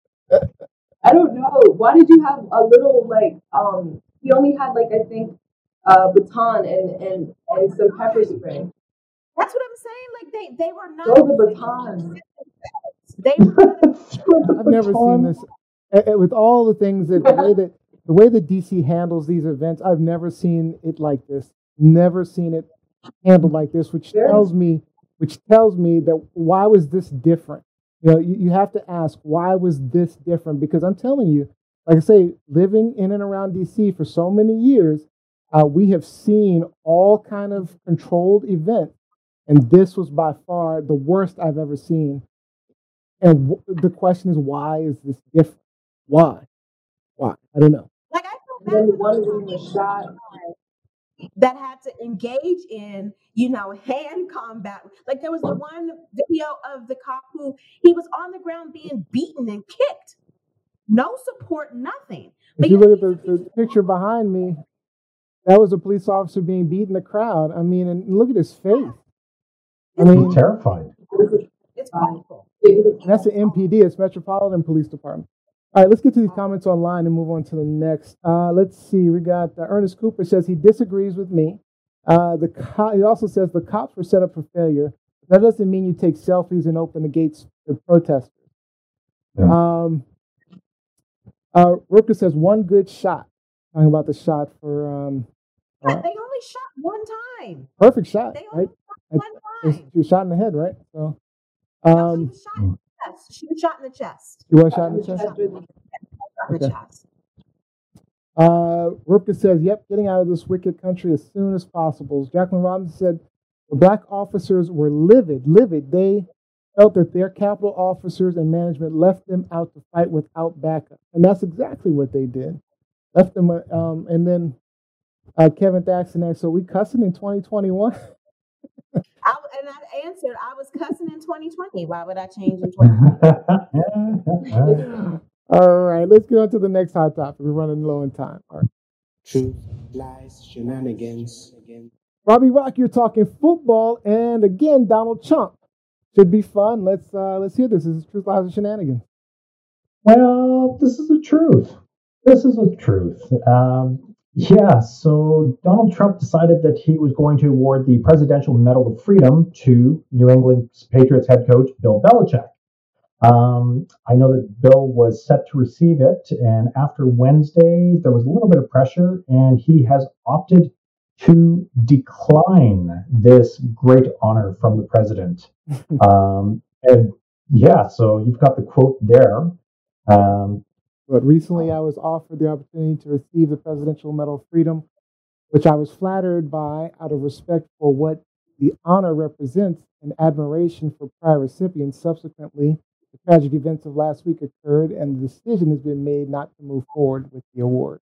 [SPEAKER 4] I don't know. Why did you have a little like? Um, he only had like I think a baton and and and some pepper spray.
[SPEAKER 2] That's what I'm saying. Like they they were not.
[SPEAKER 4] Throw the baton.
[SPEAKER 2] They were.
[SPEAKER 1] I've never seen this eh, eh, with all the things that the way that the way that D C handles these events. I've never seen it like this. Never seen it handled like this, which tells me, which tells me that why was this different? You know, you, you have to ask why was this different? Because I'm telling you, like I say, living in and around D C for so many years, uh, we have seen all kind of controlled events, and this was by far the worst I've ever seen. And w- the question is, why is this different? Why? Why? I don't know.
[SPEAKER 2] Like I feel
[SPEAKER 4] And
[SPEAKER 2] bad
[SPEAKER 4] then
[SPEAKER 2] for
[SPEAKER 4] one
[SPEAKER 2] those
[SPEAKER 4] woman was shot.
[SPEAKER 2] that had to engage in, you know, hand combat. Like there was the one video of the cop who he was on the ground being beaten and kicked. No support, nothing.
[SPEAKER 1] If
[SPEAKER 2] But
[SPEAKER 1] you
[SPEAKER 2] yet
[SPEAKER 1] look at
[SPEAKER 2] these
[SPEAKER 1] the,
[SPEAKER 2] are
[SPEAKER 1] the
[SPEAKER 2] people
[SPEAKER 1] picture behind me, that was a police officer being beat in the crowd. I mean, and look at his face. I
[SPEAKER 3] He's
[SPEAKER 1] mean,
[SPEAKER 3] terrified.
[SPEAKER 2] it's awful.
[SPEAKER 1] and that's the M P D, it's Metropolitan Police Department. All right, let's get to these comments online and move on to the next. Uh, let's see. We got uh, Ernest Cooper says he disagrees with me. Uh, the co- he also says the cops were set up for failure. That doesn't mean you take selfies and open the gates to protesters.
[SPEAKER 3] Yeah.
[SPEAKER 1] Um, uh, Rooker says one good shot. Talking about the shot for um,
[SPEAKER 2] Yeah,
[SPEAKER 1] uh,
[SPEAKER 2] they only shot one time.
[SPEAKER 1] perfect shot,
[SPEAKER 2] They only
[SPEAKER 1] right?
[SPEAKER 2] shot one
[SPEAKER 1] It was-
[SPEAKER 2] time.
[SPEAKER 1] She was shot in the head, right? So,
[SPEAKER 2] No, she
[SPEAKER 1] um,
[SPEAKER 2] was shot in the chest. She was shot in the chest.
[SPEAKER 1] she was shot in the chest.
[SPEAKER 2] Shot in the
[SPEAKER 1] Okay.
[SPEAKER 2] chest.
[SPEAKER 1] Uh, Rupka says, yep, getting out of this wicked country as soon as possible. Jacqueline Robinson said, the black officers were livid, livid. They felt that their Capitol officers and management left them out to fight without backup. And that's exactly what they did. Left them, uh, um, and then uh, Kevin Thaxton asked, so we cussing in twenty twenty-one?
[SPEAKER 2] I, and I answered, I was cussing in twenty twenty. Why would I change in twenty twenty?
[SPEAKER 1] All right, let's get on to the next hot topic. We're running low on time. All right.
[SPEAKER 5] Truth, lies, shenanigans.
[SPEAKER 1] Robbie Rock, you're talking football, and again, Donald Trump. Should be fun. Let's uh, let's hear this. This is Truth, Lies, and Shenanigans.
[SPEAKER 3] Well, this is the truth. This is the truth. Um, yeah, so Donald Trump decided that he was going to award the Presidential Medal of Freedom to New England Patriots head coach Bill Belichick. Um, I know that Bill was set to receive it, and after Wednesday, there was a little bit of pressure, and he has opted to decline this great honor from the president. um, and yeah, so you've got the quote there. Um,
[SPEAKER 1] But recently, I was offered the opportunity to receive the Presidential Medal of Freedom, which I was flattered by out of respect for what the honor represents and admiration for prior recipients. Subsequently, the tragic events of last week occurred, and the decision has been made not to move forward with the award.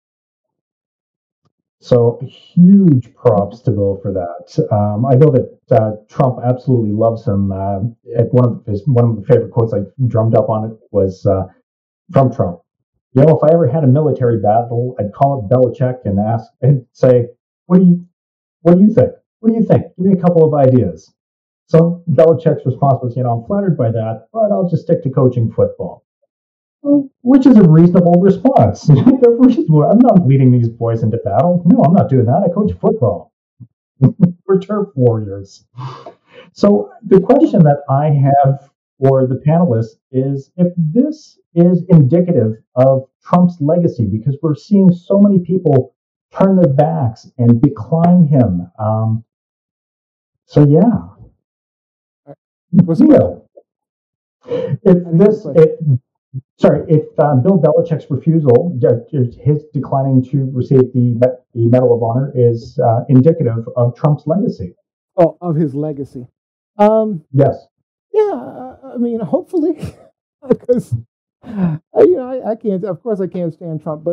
[SPEAKER 3] So huge props to Bill for that. Um, I know that uh, Trump absolutely loves him. Uh, one of his one of the favorite quotes I drummed up on it was uh, from Trump. You know, if I ever had a military battle, I'd call up Belichick and ask and say, "What do you, what do you think? What do you think? Give me a couple of ideas." So Belichick's response was, "You know, I'm flattered by that, but I'll just stick to coaching football." Well, which is a reasonable response. I'm not leading these boys into battle. No, I'm not doing that. I coach football. We're turf warriors. So the question that I have for the panelists is if this is indicative of Trump's legacy, because we're seeing so many people turn their backs and decline him. Um, so yeah.
[SPEAKER 1] What's the
[SPEAKER 3] Leo, if this, if, sorry, if uh, Bill Belichick's refusal, his declining to receive the, the Medal of Honor is uh, indicative of Trump's legacy.
[SPEAKER 1] Oh, of his legacy. Um,
[SPEAKER 3] yes.
[SPEAKER 1] Yeah, I mean, hopefully, because you know, I, I can't. Of course, I can't stand Trump, but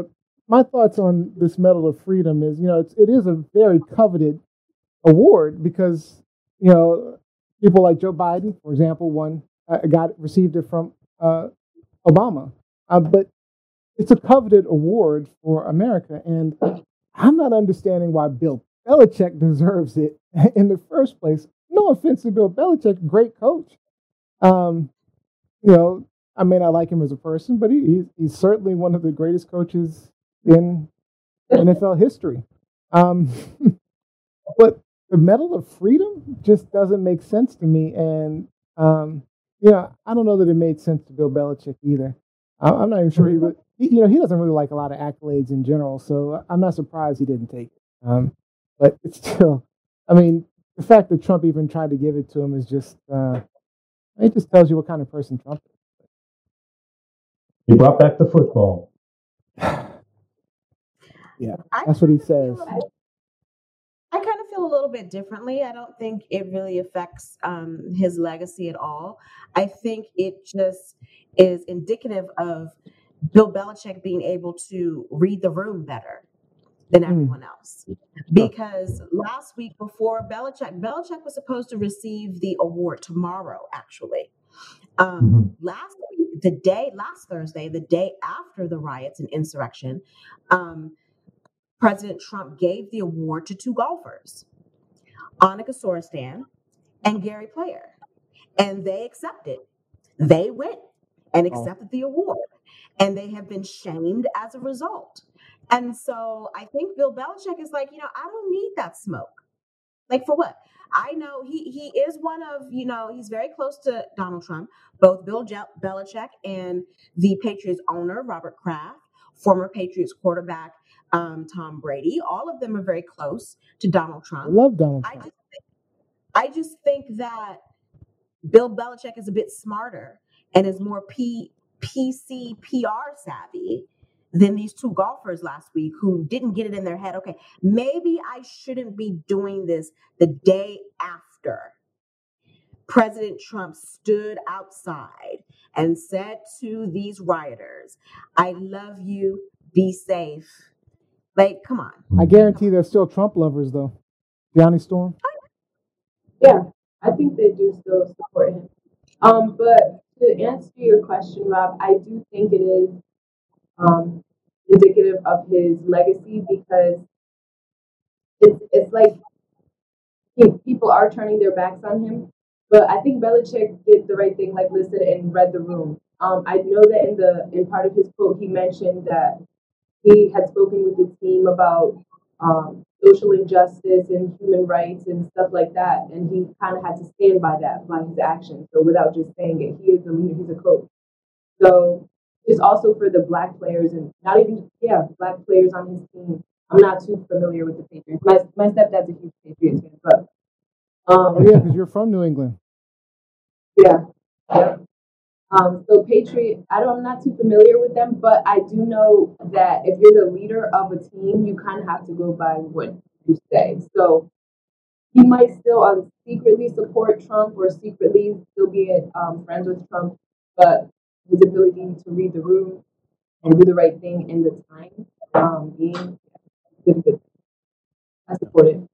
[SPEAKER 1] my thoughts on this Medal of Freedom is, you know, it's, it is a very coveted award because, you know, people like Joe Biden, for example, won, uh, got received it from uh, Obama. Uh, but it's a coveted award for America. And I'm not understanding why Bill Belichick deserves it in the first place. No offense to Bill Belichick, great coach. Um, you know, I may not like him as a person, but he, he's, he's certainly one of the greatest coaches in N F L history. Um, but the Medal of Freedom just doesn't make sense to me. And, um, you know, I don't know that it made sense to Bill Belichick either. I, I'm not even sure he would. He, you know, he doesn't really like a lot of accolades in general, so I'm not surprised he didn't take it. Um, but it's still, I mean, the fact that Trump even tried to give it to him is just, uh, it just tells you what kind of person Trump is.
[SPEAKER 3] He brought back the football.
[SPEAKER 1] Yeah, that's what he says.
[SPEAKER 2] I kind of feel a little bit differently. I don't think it really affects um, his legacy at all. I think it just is indicative of Bill Belichick being able to read the room better than everyone mm. else. Because last week before Belichick, Belichick was supposed to receive the award tomorrow, actually. Um, mm-hmm. Last week, the day, last Thursday, the day after the riots and insurrection, um, President Trump gave the award to two golfers, Annika Sorenstam and Gary Player, and they accepted. They went and accepted oh. the award, and they have been shamed as a result. And so I think Bill Belichick is like, you know, I don't need that smoke. Like for what? I know he he is one of, you know, he's very close to Donald Trump, both Bill Je- Belichick and the Patriots owner, Robert Kraft, former Patriots quarterback, um, Tom Brady. All of them are very close to Donald Trump.
[SPEAKER 1] I love Donald Trump.
[SPEAKER 2] I just think, I just think that Bill Belichick is a bit smarter and is more P, PC, P R savvy than these two golfers last week who didn't get it in their head. Okay, maybe I shouldn't be doing this the day after President Trump stood outside and said to these rioters, I love you, be safe. Like, come on.
[SPEAKER 1] I guarantee there's still Trump lovers, though. Johnny Storm?
[SPEAKER 4] Yeah, I think they do still support him. Um, but to answer your question, Rob, I do think it is um, indicative of his legacy because it's it's like he, people are turning their backs on him. But I think Belichick did the right thing, like Liz said, and read the room. Um, I know that in the in part of his quote, he mentioned that he had spoken with the team about um, social injustice and human rights and stuff like that, and he kind of had to stand by that, by his actions. So without just saying it, he is the leader, he's a coach. So it's also for the black players and not even, yeah, black players on his team. I'm not too familiar with the Patriots. My my stepdad's a huge Patriots fan, but um,
[SPEAKER 1] oh yeah, because you're from New England.
[SPEAKER 4] Yeah, yeah. Um, so Patriot, I don't, I'm not too familiar with them, but I do know that if you're the leader of a team, you kind of have to go by what you say. So he might still um, secretly support Trump or secretly still be um, friends with Trump, but his ability to read the room and do the right thing in the time um, being good, good. I support it.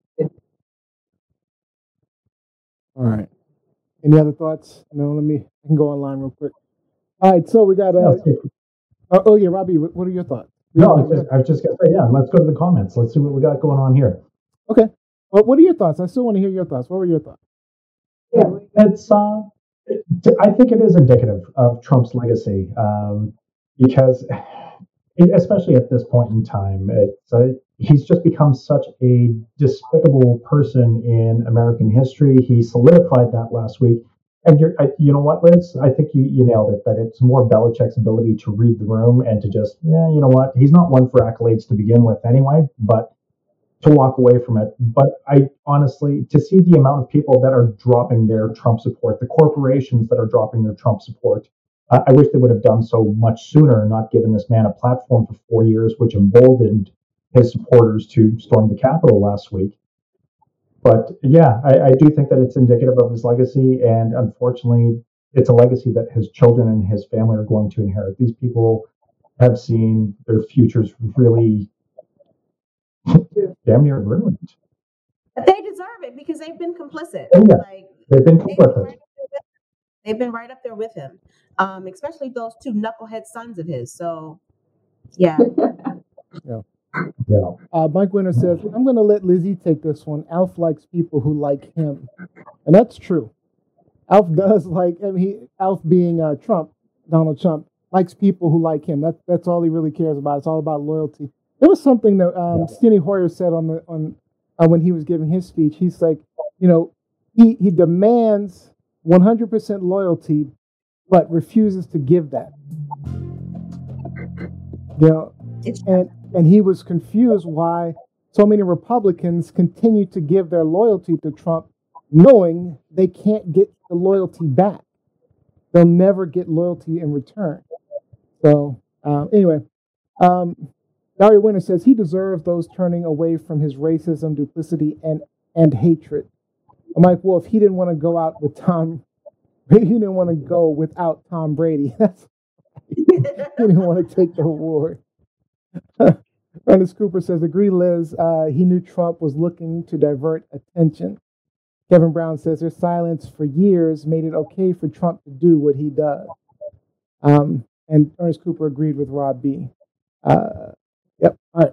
[SPEAKER 1] All right. Any other thoughts? No, let me, I can go online real quick. All right, so we got, uh, oh, oh yeah, Robbie, what are your thoughts?
[SPEAKER 3] No, I was just, I was just going to say, yeah, let's go to the comments. Let's see what we got going on here.
[SPEAKER 1] Okay. Well, what are your thoughts? I still want to hear your thoughts. What were your thoughts?
[SPEAKER 3] Yeah, it's, uh, it, I think it is indicative of Trump's legacy um, because, it, especially at this point in time, it's, uh, he's just become such a despicable person in American history. He solidified that last week. And you're, I, you know what, Liz? I think you, you nailed it, that it's more Belichick's ability to read the room and to just, yeah, you know what? He's not one for accolades to begin with anyway, but to walk away from it. But I honestly, to see the amount of people that are dropping their Trump support, the corporations that are dropping their Trump support, uh, I wish they would have done so much sooner, not given this man a platform for four years, which emboldened his supporters to storm the Capitol last week. But yeah, I, I do think that it's indicative of his legacy, and unfortunately, it's a legacy that his children and his family are going to inherit. These people have seen their futures really damn near ruined.
[SPEAKER 2] They deserve it because they've been complicit.
[SPEAKER 3] Oh, yeah.
[SPEAKER 2] Like
[SPEAKER 3] They've been
[SPEAKER 2] they've been,
[SPEAKER 3] complicit.
[SPEAKER 2] right they've been right up there with him, um, especially those two knucklehead sons of his. So, yeah.
[SPEAKER 1] Yeah.
[SPEAKER 3] Yeah.
[SPEAKER 1] Uh, Mike Winter says, I'm going to let Lizzie take this one. Alf likes people who like him. And that's true. Alf does like, I mean, he, Alf being uh, Trump, Donald Trump, likes people who like him. That, that's all he really cares about. It's all about loyalty. There was something that um, yeah. Steny Hoyer said on the on uh, when he was giving his speech. He's like, you know, he, he demands one hundred percent loyalty, but refuses to give that. You know, and, and he was confused why so many Republicans continue to give their loyalty to Trump, knowing they can't get the loyalty back. They'll never get loyalty in return. So um, anyway, um, Daria Winter says he deserves those turning away from his racism, duplicity, and, and hatred. I'm like, well, if he didn't want to go out with Tom, he didn't want to go without Tom Brady. That's he didn't want to take the award. Ernest Cooper says, agree, Liz. Uh, he knew Trump was looking to divert attention. Kevin Brown says their silence for years made it okay for Trump to do what he does. Um, and Ernest Cooper agreed with Rob B. Uh, yep. All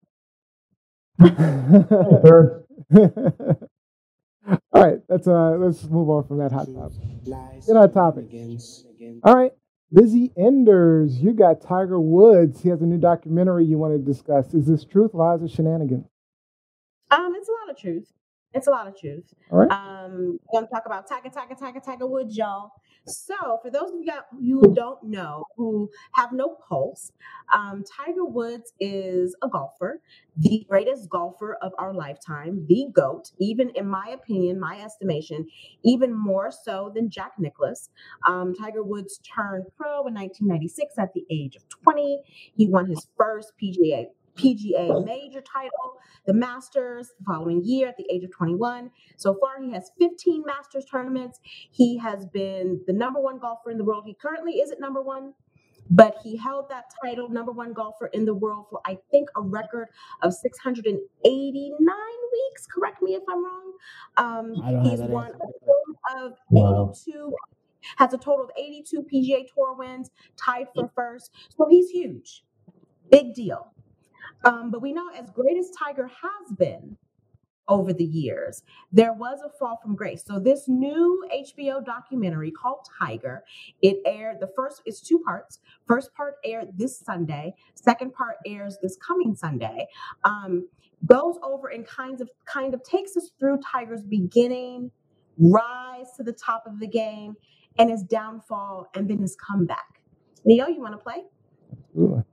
[SPEAKER 1] right. All right. Let's uh, let's move on from that hot topic. Good hot topic. All right. Lizzie Enders, you got Tiger Woods. He has a new documentary you want to discuss. Is this truth, lies, or shenanigans?
[SPEAKER 2] Um, it's a lot of truth. It's a lot of truth.
[SPEAKER 1] All right.
[SPEAKER 2] Um, we're going to talk about Tiger, Tiger, Tiger, Tiger Woods, y'all. So, for those of you who don't know, who have no pulse, um, Tiger Woods is a golfer, the greatest golfer of our lifetime, the GOAT, even in my opinion, my estimation, even more so than Jack Nicklaus. Um, Tiger Woods turned pro in nineteen ninety-six at the age of twenty. He won his first P G A P G A major title, the Masters, the following year at the age of twenty-one. So far, he has fifteen Masters tournaments. He has been the number one golfer in the world. He currently isn't number one, but he held that title, number one golfer in the world, for I think a record of six hundred eighty-nine weeks. Correct me if I'm wrong. Um,
[SPEAKER 1] I don't
[SPEAKER 2] he's
[SPEAKER 1] have that
[SPEAKER 2] won
[SPEAKER 1] answer.
[SPEAKER 2] a total of
[SPEAKER 3] Wow.
[SPEAKER 2] eighty-two, has a total of eighty-two P G A Tour wins, tied for first. So he's huge. Big deal. Um, but we know, as great as Tiger has been over the years, there was a fall from grace. So this new H B O documentary called Tiger, it aired, the first, it's two parts. First part aired this Sunday. Second part airs this coming Sunday. Um, goes over and kinds of kind of takes us through Tiger's beginning, rise to the top of the game, and his downfall, and then his comeback. Neo, you want to play?
[SPEAKER 1] Ooh.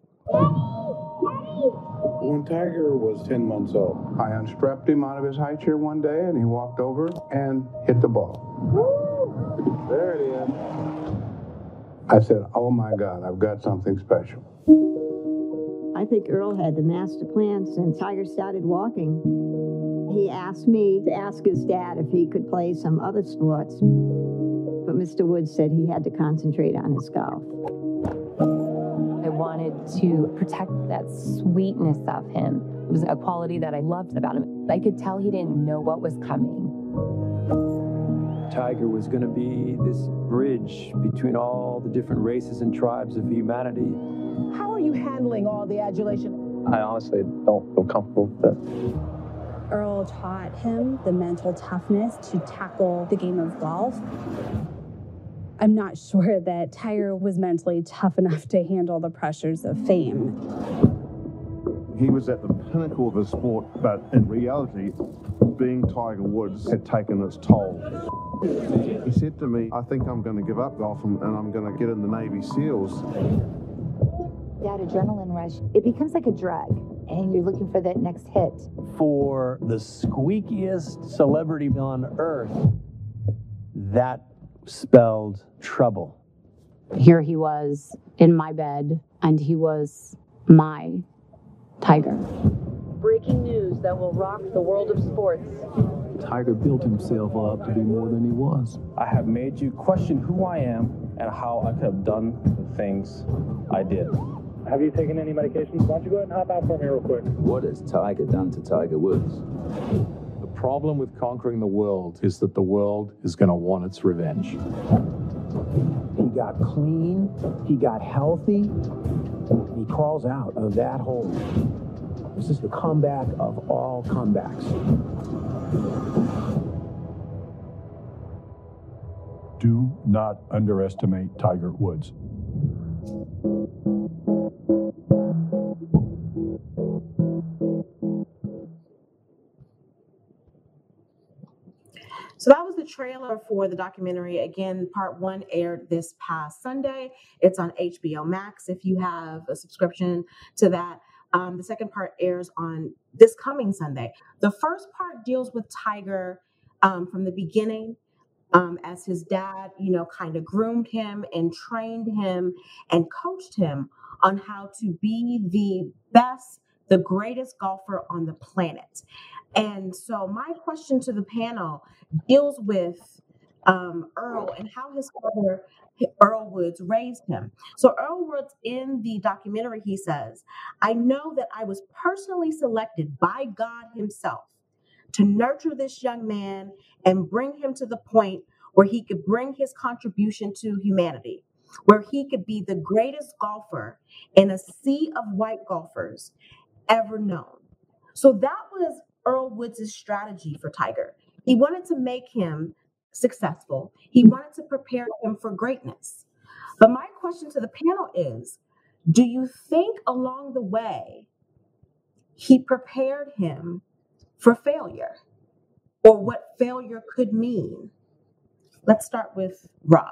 [SPEAKER 12] When Tiger was ten months old, I unstrapped him out of his high chair one day, and he walked over and hit the ball. There it is. I said, oh my God, I've got something special.
[SPEAKER 13] I think Earl had the master plan since Tiger started walking. He asked me to ask his dad if he could play some other sports, but Mister Woods said he had to concentrate on his golf.
[SPEAKER 14] I wanted to protect that sweetness of him. It was a quality that I loved about him. I could tell he didn't know what was coming.
[SPEAKER 15] Tiger was going to be this bridge between all the different races and tribes of humanity.
[SPEAKER 16] How are you handling all the adulation?
[SPEAKER 17] I honestly don't feel comfortable with that.
[SPEAKER 18] Earl taught him the mental toughness to tackle the game of golf. I'm not sure that Tiger was mentally tough enough to handle the pressures of fame.
[SPEAKER 19] He was at the pinnacle of his sport, but in reality, being Tiger Woods had taken its toll. He said to me, I think I'm going to give up golf and I'm going to get in the Navy SEALs.
[SPEAKER 20] That adrenaline rush, it becomes like a drug, and you're looking for that next hit.
[SPEAKER 21] For the squeakiest celebrity on earth, that spelled trouble.
[SPEAKER 22] Here he was in my bed, and he was my Tiger.
[SPEAKER 23] Breaking news that will rock the world of sports.
[SPEAKER 24] Tiger built himself up to be more than he was.
[SPEAKER 25] I have made you question who I am and how I could have done the things I did.
[SPEAKER 7] Have you taken any medications? Why don't you go ahead and hop out for me real quick?
[SPEAKER 8] What has Tiger done to Tiger Woods?
[SPEAKER 9] The problem with conquering the world is that the world is going to want its revenge.
[SPEAKER 16] He got clean, he got healthy, and he crawls out of that hole. This is the comeback of all comebacks.
[SPEAKER 10] Do not underestimate Tiger Woods.
[SPEAKER 2] So that was the trailer for the documentary. Again, part one aired this past Sunday. It's on H B O Max if you have a subscription to that. Um, the second part airs on this coming Sunday. The first part deals with Tiger um, from the beginning, um, as his dad, you know, kind of groomed him and trained him and coached him on how to be the best, the greatest golfer on the planet. And so my question to the panel deals with um, Earl and how his father, Earl Woods, raised him. So Earl Woods, in the documentary, he says, "I know that I was personally selected by God himself to nurture this young man and bring him to the point where he could bring his contribution to humanity, where he could be the greatest golfer in a sea of white golfers ever known." So that was Earl Woods' strategy for Tiger. He wanted to make him successful. He wanted to prepare him for greatness. But my question to the panel is, do you think along the way he prepared him for failure, or what failure could mean? Let's start with Rob.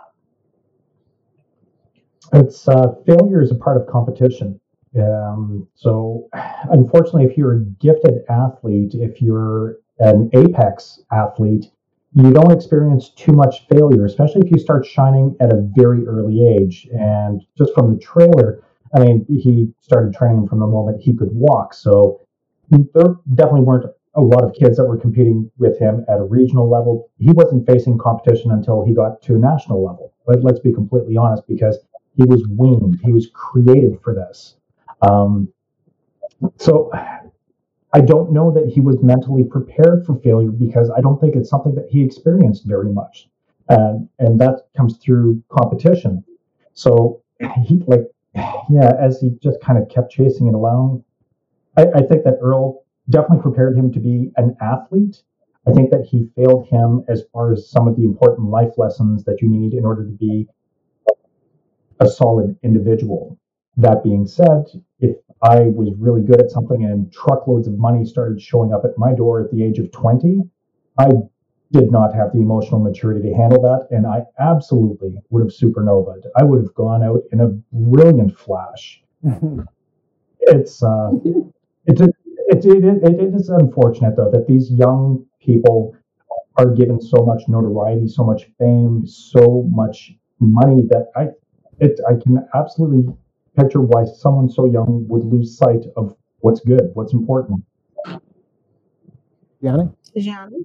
[SPEAKER 3] It's uh, failure is a part of competition. Um, so unfortunately, if you're a gifted athlete, if you're an apex athlete, you don't experience too much failure, especially if you start shining at a very early age. And just from the trailer, I mean, he started training from the moment he could walk. So there definitely weren't a lot of kids that were competing with him at a regional level. He wasn't facing competition until he got to a national level. But let's be completely honest, because he was weaned. He was created for this. Um, so I don't know that he was mentally prepared for failure, because I don't think it's something that he experienced very much. And, and that comes through competition. So he like, yeah, as he just kind of kept chasing it along, I, I think that Earl definitely prepared him to be an athlete. I think that he failed him as far as some of the important life lessons that you need in order to be a solid individual. That being said, if I was really good at something and truckloads of money started showing up at my door at the age of twenty, I did not have the emotional maturity to handle that, and I absolutely would have supernovaed. I would have gone out in a brilliant flash. It's uh, it's a, it, it, it, it is unfortunate, though, that these young people are given so much notoriety, so much fame, so much money that I it I can absolutely picture why someone so young would lose sight of what's good, what's important.
[SPEAKER 1] Yanni?
[SPEAKER 2] Yanni?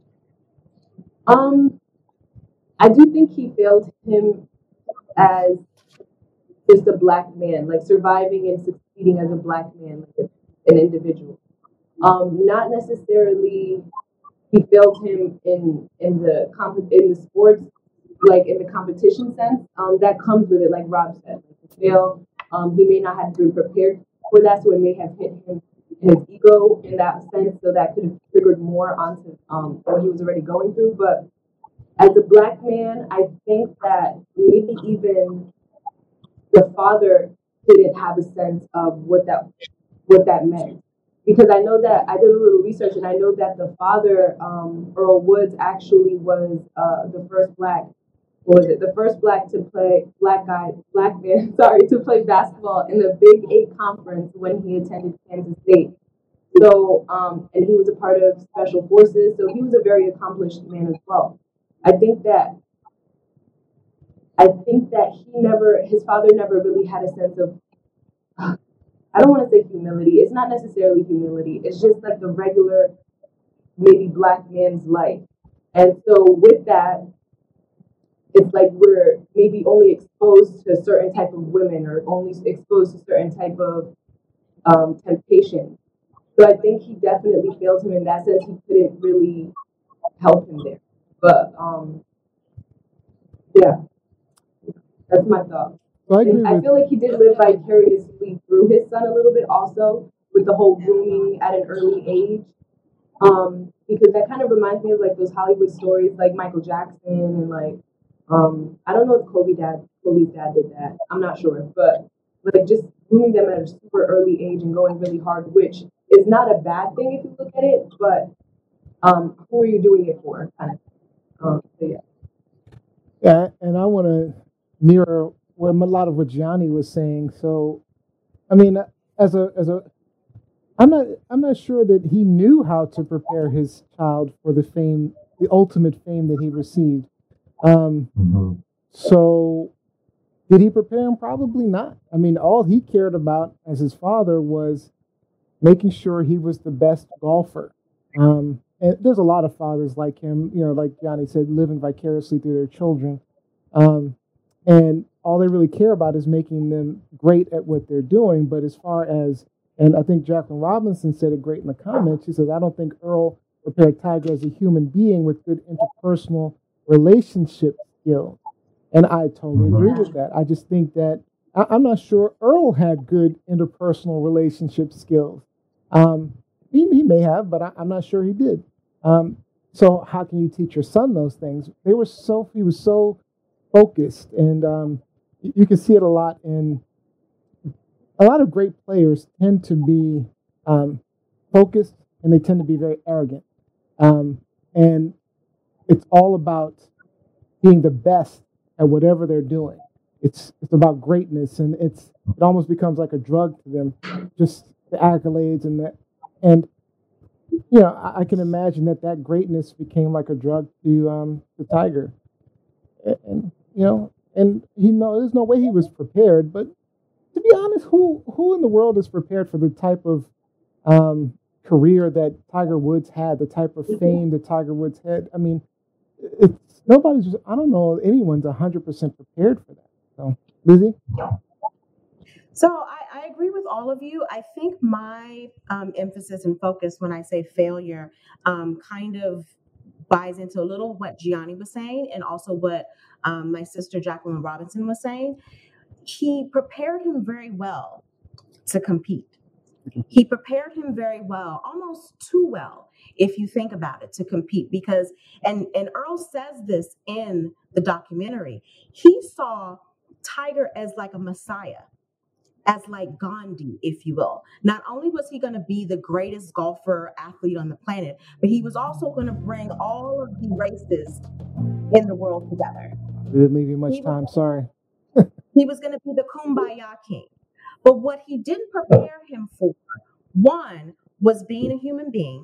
[SPEAKER 4] Um, I do think he failed him as just a black man, like surviving and succeeding as a black man, like an individual. Um, not necessarily he failed him in in the comp- in the sports, like in the competition sense. Um, that comes with it, like Rob said. Like, to fail, um, he may not have been prepared for that, so it may have hit him his ego in that sense, so that could have triggered more onto um, what he was already going through. But as a black man, I think that maybe even the father didn't have a sense of what that what that meant. Because I know that I did a little research, and I know that the father, um, Earl Woods, actually was uh, the first black, what was it, the first black to play, black guy, black man, sorry, to play basketball in the Big Eight Conference when he attended Kansas State. So, um, and he was a part of Special Forces, so he was a very accomplished man as well. I think that, I think that he never, his father never really had a sense of, I don't want to say humility. It's not necessarily humility. It's just like the regular, maybe black man's life. And so with that, it's like we're maybe only exposed to a certain type of women or only exposed to certain type of um, temptation. So I think he definitely failed him in that sense. He couldn't really help him there. But um, yeah, that's my thought.
[SPEAKER 1] So I, agree
[SPEAKER 4] I
[SPEAKER 1] with,
[SPEAKER 4] feel like he did live vicariously through his son a little bit also, with the whole grooming at an early age. Um, because that kind of reminds me of like those Hollywood stories like Michael Jackson and like, um, I don't know if Kobe dad, Kobe's dad did that. I'm not sure. But like just grooming them at a super early age and going really hard, which is not a bad thing if you look at it, but um, who are you doing it for? Kind of. Um, so yeah.
[SPEAKER 1] Yeah, and I want to mirror what a lot of what Gianni was saying. So, I mean, as a as a, I'm not I'm not sure that he knew how to prepare his child for the fame, the ultimate fame that he received. Um,
[SPEAKER 3] Mm-hmm.
[SPEAKER 1] So, did he prepare him? Probably not. I mean, all he cared about as his father was making sure he was the best golfer. Um, and there's a lot of fathers like him, you know, like Gianni said, living vicariously through their children. Um, and all they really care about is making them great at what they're doing. But as far as, and I think Jacqueline Robinson said it great in the comments, she says, I don't think Earl prepared Tiger as a human being with good interpersonal relationship skills. And I totally agree with that. I just think that, I, I'm not sure Earl had good interpersonal relationship skills. Um, he, he may have, but I, I'm not sure he did. Um, so how can you teach your son those things? They were so, he was so focused, and um, you, you can see it a lot in, a lot of great players tend to be um, focused, and they tend to be very arrogant. Um, and it's all about being the best at whatever they're doing. It's it's about greatness, and it's it almost becomes like a drug to them, just the accolades and that. And you know, I, I can imagine that that greatness became like a drug to um, the Tiger. And, and you know, and he know there's no way he was prepared. But to be honest, who who in the world is prepared for the type of um, career that Tiger Woods had, the type of fame that Tiger Woods had? I mean, it's nobody's. Just, I don't know anyone's a hundred percent prepared for that. So, Lizzie.
[SPEAKER 2] So I, I agree with all of you. I think my um, emphasis and focus when I say failure um, kind of buys into a little what Gianni was saying and also what um, my sister Jacqueline Robinson was saying. He prepared him very well to compete. He prepared him very well, almost too well, if you think about it, to compete. Because, and, and Earl says this in the documentary, he saw Tiger as like a messiah, as like Gandhi, if you will. Not only was he going to be the greatest golfer athlete on the planet, but he was also going to bring all of the races in the world together.
[SPEAKER 1] We didn't leave you much
[SPEAKER 2] He
[SPEAKER 1] time.
[SPEAKER 2] was,
[SPEAKER 1] Sorry.
[SPEAKER 2] he was going to be the Kumbaya king. But what he didn't prepare him for, one, was being a human being,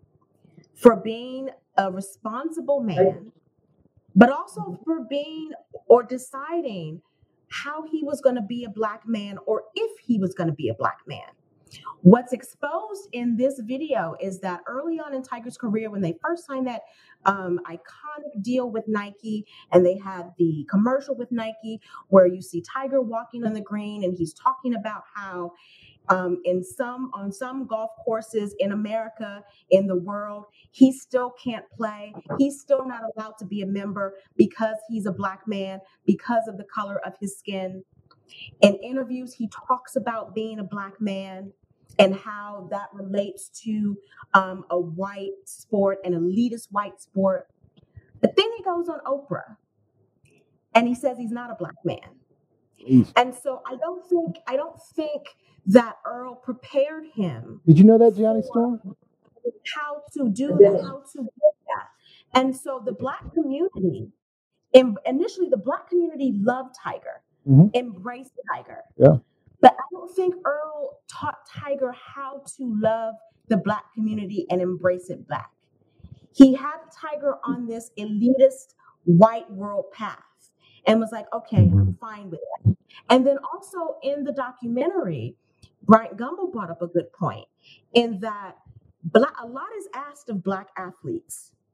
[SPEAKER 2] for being a responsible man, but also for being or deciding how he was going to be a black man or if he was going to be a black man. What's exposed in this video is that early on in Tiger's career, when they first signed that um, iconic deal with Nike, and they had the commercial with Nike where you see Tiger walking on the green and he's talking about how um, in some on some golf courses in America, in the world, he still can't play. He's still not allowed to be a member because he's a black man, because of the color of his skin. In interviews, he talks about being a black man and how that relates to um, a white sport, an elitist white sport. But then he goes on Oprah and he says he's not a black man.
[SPEAKER 1] Jeez.
[SPEAKER 2] And so I don't think I don't think that Earl prepared him.
[SPEAKER 1] Did you know that, Gianni Storm?
[SPEAKER 2] How to do that, how to do that. And so the black community, in, initially the black community loved Tiger,
[SPEAKER 1] mm-hmm.
[SPEAKER 2] embraced Tiger.
[SPEAKER 1] Yeah.
[SPEAKER 2] But I don't think Earl taught Tiger how to love the black community and embrace it back. He had Tiger on this elitist white world path and was like, okay, I'm fine with that. And then also in the documentary, Bryant Gumbel brought up a good point in that black, a lot is asked of black athletes.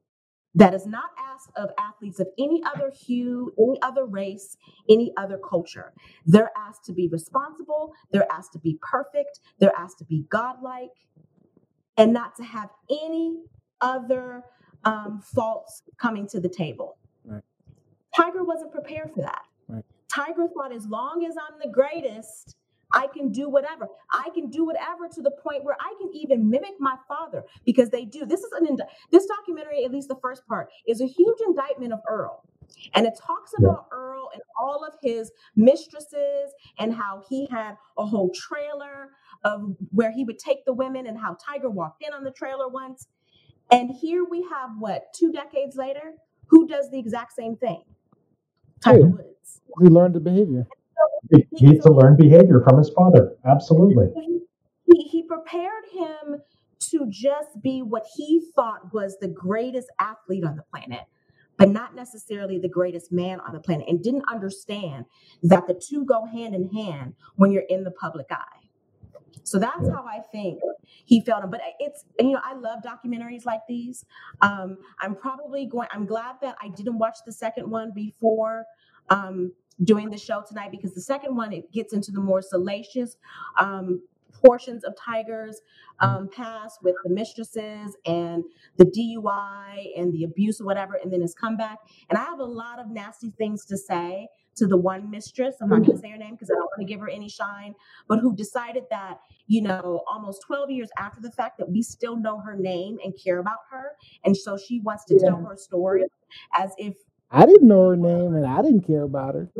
[SPEAKER 2] that is not asked of athletes of any other hue, any other race, any other culture. They're asked to be responsible, they're asked to be perfect, they're asked to be godlike, and not to have any other um, faults coming to the table.
[SPEAKER 1] Right.
[SPEAKER 2] Tiger wasn't prepared for that.
[SPEAKER 1] Right.
[SPEAKER 2] Tiger thought, as long as I'm the greatest, I can do whatever. I can do whatever to the point where I can even mimic my father, because they do. This is an ind- this documentary, at least the first part, is a huge indictment of Earl. And it talks about yeah. Earl and all of his mistresses and how he had a whole trailer of where he would take the women, and how Tiger walked in on the trailer once. And here we have, what, two decades later, who does the exact same thing? Tiger
[SPEAKER 1] yeah.
[SPEAKER 2] Woods.
[SPEAKER 1] He learned the behavior.
[SPEAKER 3] He needs to learn behavior from his father. Absolutely.
[SPEAKER 2] He, he prepared him to just be what he thought was the greatest athlete on the planet, but not necessarily the greatest man on the planet, and didn't understand that the two go hand in hand when you're in the public eye. So that's yeah. how I think he felt him. But it's, you know, I love documentaries like these. Um, I'm probably going, I'm glad that I didn't watch the second one before um, doing the show tonight, because the second one, it gets into the more salacious um, portions of Tiger's um, past with the mistresses and the D U I and the abuse or whatever, and then his comeback. And I have a lot of nasty things to say to the one mistress. I'm not going to say her name because I don't want to give her any shine, but who decided that, you know, almost twelve years after the fact, that we still know her name and care about her. And so she wants to yeah. tell her story as if
[SPEAKER 1] I didn't know her name and I didn't care about her.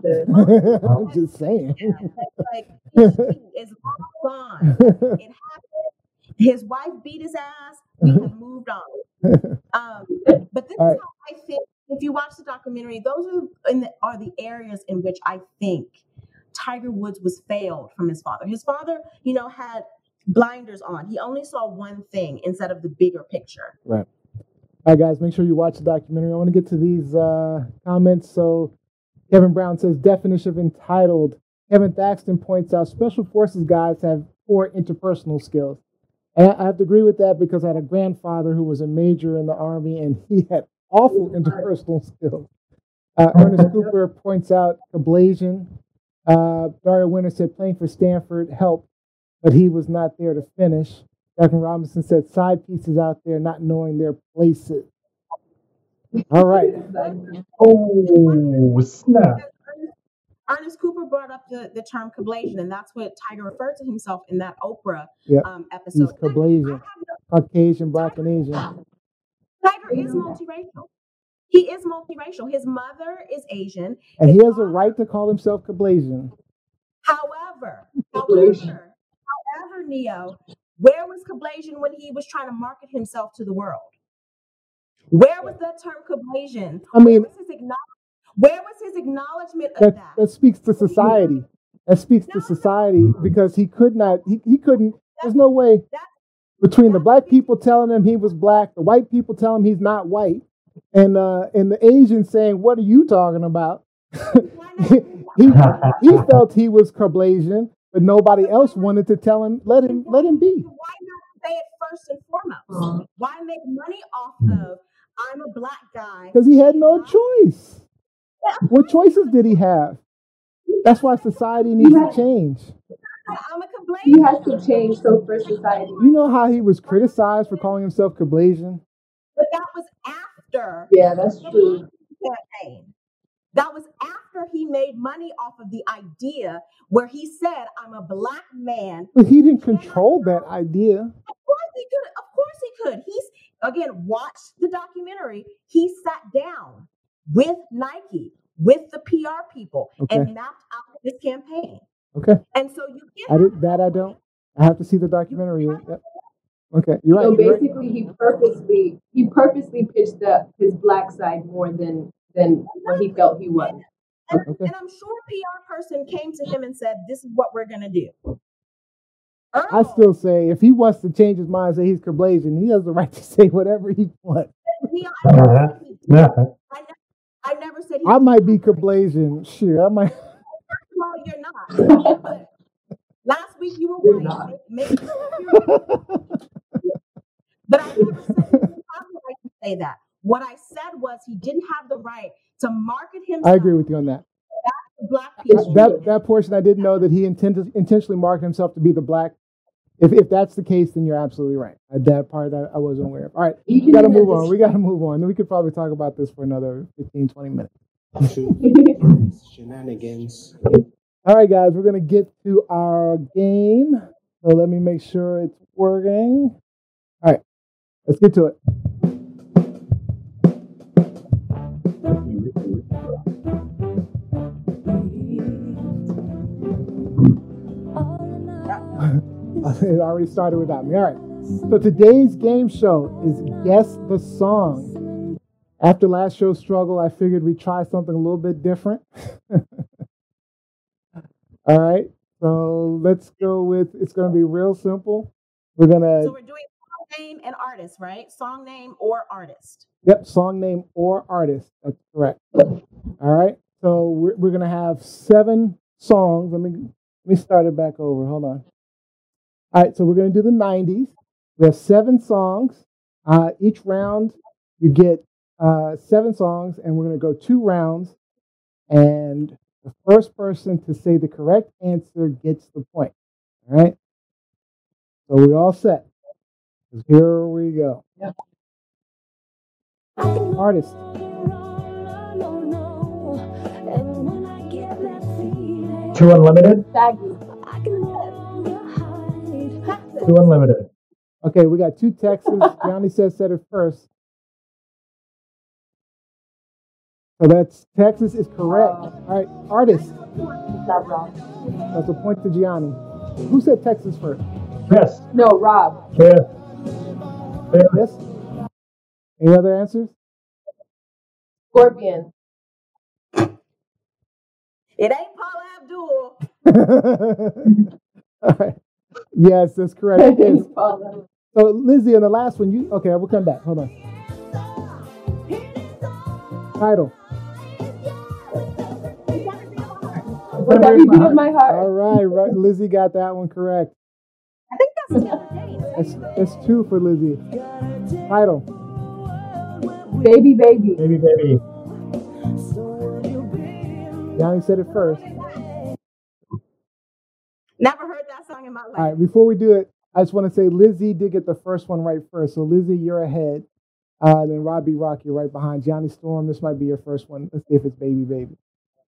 [SPEAKER 1] I'm just saying.
[SPEAKER 2] Like, it's long gone. It happened. His wife beat his ass. We have moved on. Um, but this All is right. how I think. If you watch the documentary, those are in the, are the areas in which I think Tiger Woods was failed from his father. His father, you know, had blinders on. He only saw one thing instead of the bigger picture.
[SPEAKER 1] Right. All right, guys, make sure you watch the documentary. I want to get to these uh, comments. So Kevin Brown says, definition of entitled. Kevin Thaxton points out Special Forces guys have poor interpersonal skills. And I have to agree with that, because I had a grandfather who was a major in the Army, and he had awful interpersonal skills. Uh, Ernest Cooper points out Cablazian. Uh, Dario Winter said playing for Stanford helped, but he was not there to finish. Duncan Robinson said side pieces out there not knowing their places. All right.
[SPEAKER 3] Oh, snap.
[SPEAKER 2] Ernest Cooper brought up the, the term Cablazian, and that's what Tiger referred to himself in that Oprah
[SPEAKER 1] yep.
[SPEAKER 2] um, episode.
[SPEAKER 1] He's Cablazian, Caucasian, Black, and Asian.
[SPEAKER 2] Tiger is multiracial. He is multiracial. His mother is Asian.
[SPEAKER 1] And
[SPEAKER 2] His
[SPEAKER 1] he has
[SPEAKER 2] father,
[SPEAKER 1] a right to call himself Cablazian.
[SPEAKER 2] However, however, however, Neo, where was Cablazian when he was trying to market himself to the world? Where was that term Cablazian?
[SPEAKER 1] I mean,
[SPEAKER 2] where was his, acknowledge- where was his acknowledgement of
[SPEAKER 1] that,
[SPEAKER 2] that?
[SPEAKER 1] That speaks to society. That speaks no, to society no. because he could not, he, he couldn't, that's, there's no way. Between the black people telling him he was black, the white people telling him he's not white, and uh, and the Asians saying, "What are you talking about?" he, he he felt he was Cablazian, but nobody else wanted to tell him, let him let him be.
[SPEAKER 2] Why not say it first and foremost? Why make money off of I'm a black guy?
[SPEAKER 1] Because he had no choice. What choices did he have? That's why society needs to change.
[SPEAKER 2] I'm a Cablazian.
[SPEAKER 4] He has to change so for society.
[SPEAKER 1] You know how he was criticized for calling himself Cablazian?
[SPEAKER 2] But that was after.
[SPEAKER 4] Yeah, that's true.
[SPEAKER 2] Campaign. That was after he made money off of the idea where he said, "I'm a black man."
[SPEAKER 1] But he didn't control that idea.
[SPEAKER 2] Of course he could. Of course he could. He's again watch the documentary. He sat down with Nike, with the P R people, okay. and mapped out his campaign.
[SPEAKER 1] Okay.
[SPEAKER 2] And so you get
[SPEAKER 1] I did that. I don't. I have to see the documentary. Yep. Okay, you're right.
[SPEAKER 4] So
[SPEAKER 1] you're
[SPEAKER 4] basically,
[SPEAKER 1] right.
[SPEAKER 4] he purposely he purposely pitched up his black side more than than what he felt he was.
[SPEAKER 2] And, okay. and I'm sure a P R person came to him and said, "This is what we're gonna do." Earl,
[SPEAKER 1] I still say if he wants to change his mind, and say he's Cablazian, he has the right to say whatever he wants.
[SPEAKER 2] Yeah, I, never uh-huh. I, never, I never said he
[SPEAKER 1] I might be Cablazian. Sure, I might.
[SPEAKER 2] Well, you're not. But last week you were white. Maybe, maybe but I never said I would like to say that. What I said was he didn't have the right to market himself.
[SPEAKER 1] I agree with you on that.
[SPEAKER 2] That's black people.
[SPEAKER 1] That that portion I didn't know that he intended intentionally marked himself to be the black. If if that's the case, then you're absolutely right. Uh, That part I, I wasn't aware of. All right, we got to move on. We got to move on. We could probably talk about this for another fifteen, twenty minutes.
[SPEAKER 5] Shenanigans.
[SPEAKER 1] All right, guys, we're gonna get to our game. So let me make sure it's working. All right, let's get to it. It already started without me. All right. So today's game show is Guess the Song. After last show's struggle, I figured we'd try something a little bit different. All right. So let's go with, it's going to be real simple. We're going to.
[SPEAKER 2] So we're doing song name and artist, right? Song name or artist.
[SPEAKER 1] Yep. Song name or artist. That's correct. All right. So we're, we're going to have seven songs. Let me, let me start it back over. Hold on. All right, so we're going to do the nineties. We have seven songs. Uh, each round, you get uh, seven songs, and we're going to go two rounds. And the first person to say the correct answer gets the point. All right? So we're all set. Here we go. Yep. Artist.
[SPEAKER 3] Two Unlimited.
[SPEAKER 4] Shaggy.
[SPEAKER 3] Two Unlimited.
[SPEAKER 1] Okay, we got two Texas. Johnny says said it first. So that's Texas is correct. All right, artist. That's a point to Gianni. Who said Texas first?
[SPEAKER 3] Yes.
[SPEAKER 4] No, Rob.
[SPEAKER 3] Yes.
[SPEAKER 1] Yes. Any other answers?
[SPEAKER 4] Scorpion.
[SPEAKER 2] It ain't Paula Abdul.
[SPEAKER 1] All right. Yes, that's correct. It is. So Lizzie, on the last one, you okay? We'll come back. Hold on. Title.
[SPEAKER 4] Whatever you beat in my heart.
[SPEAKER 1] All right, right. Lizzie got that one correct.
[SPEAKER 2] I think that's the other day.
[SPEAKER 1] That's, that's two for Lizzie. Title.
[SPEAKER 4] Baby, baby.
[SPEAKER 3] Baby, baby.
[SPEAKER 1] Yanni said it first.
[SPEAKER 2] Never heard that song in my life.
[SPEAKER 1] All right, before we do it, I just want to say Lizzie did get the first one right first. So Lizzie, you're ahead. Uh, then Robbie Rock, you're right behind. Johnny Storm, this might be your first one. Let's see if it's Baby Baby.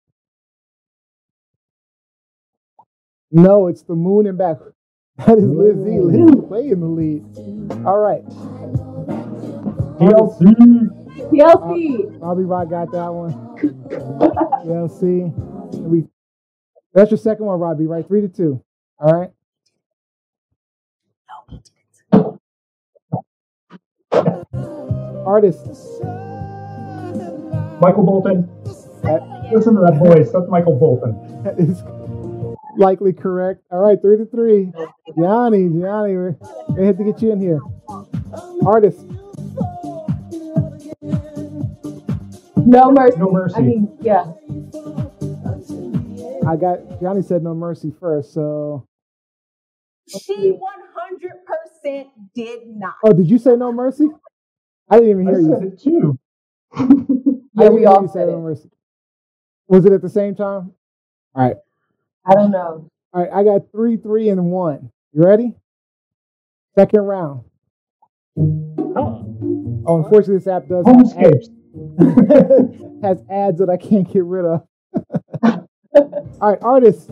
[SPEAKER 1] No, it's The Moon and Back. That is Lizzie. Lizzie way in the lead. All right.
[SPEAKER 3] T L C.
[SPEAKER 4] T L C.
[SPEAKER 1] Uh, Robbie Rock got that one. T L C. We, that's your second one, Robbie, right? Three to two. All right. Artist.
[SPEAKER 3] Michael Bolton.
[SPEAKER 1] That,
[SPEAKER 3] Listen to that voice. That's Michael Bolton.
[SPEAKER 1] that is likely correct. All right, three to three. Gianni, Gianni, we we had to get you in here. Artist.
[SPEAKER 4] No Mercy.
[SPEAKER 3] No Mercy.
[SPEAKER 4] I mean, yeah.
[SPEAKER 1] I got Gianni said No Mercy first, so.
[SPEAKER 2] She one hundred percent did not.
[SPEAKER 1] Oh, did you say No Mercy? I didn't even hear
[SPEAKER 3] I
[SPEAKER 1] you.
[SPEAKER 3] said it too.
[SPEAKER 1] I
[SPEAKER 4] Yeah,
[SPEAKER 1] didn't
[SPEAKER 4] we
[SPEAKER 1] hear
[SPEAKER 4] all
[SPEAKER 1] you say
[SPEAKER 4] said
[SPEAKER 1] No
[SPEAKER 4] it.
[SPEAKER 1] Mercy. Was it at the same time? All right.
[SPEAKER 4] I don't know.
[SPEAKER 1] All right, I got three, three, and one. You ready? Second round. Oh, unfortunately, this app does have ads, has ads that I can't get rid of. All right, artist.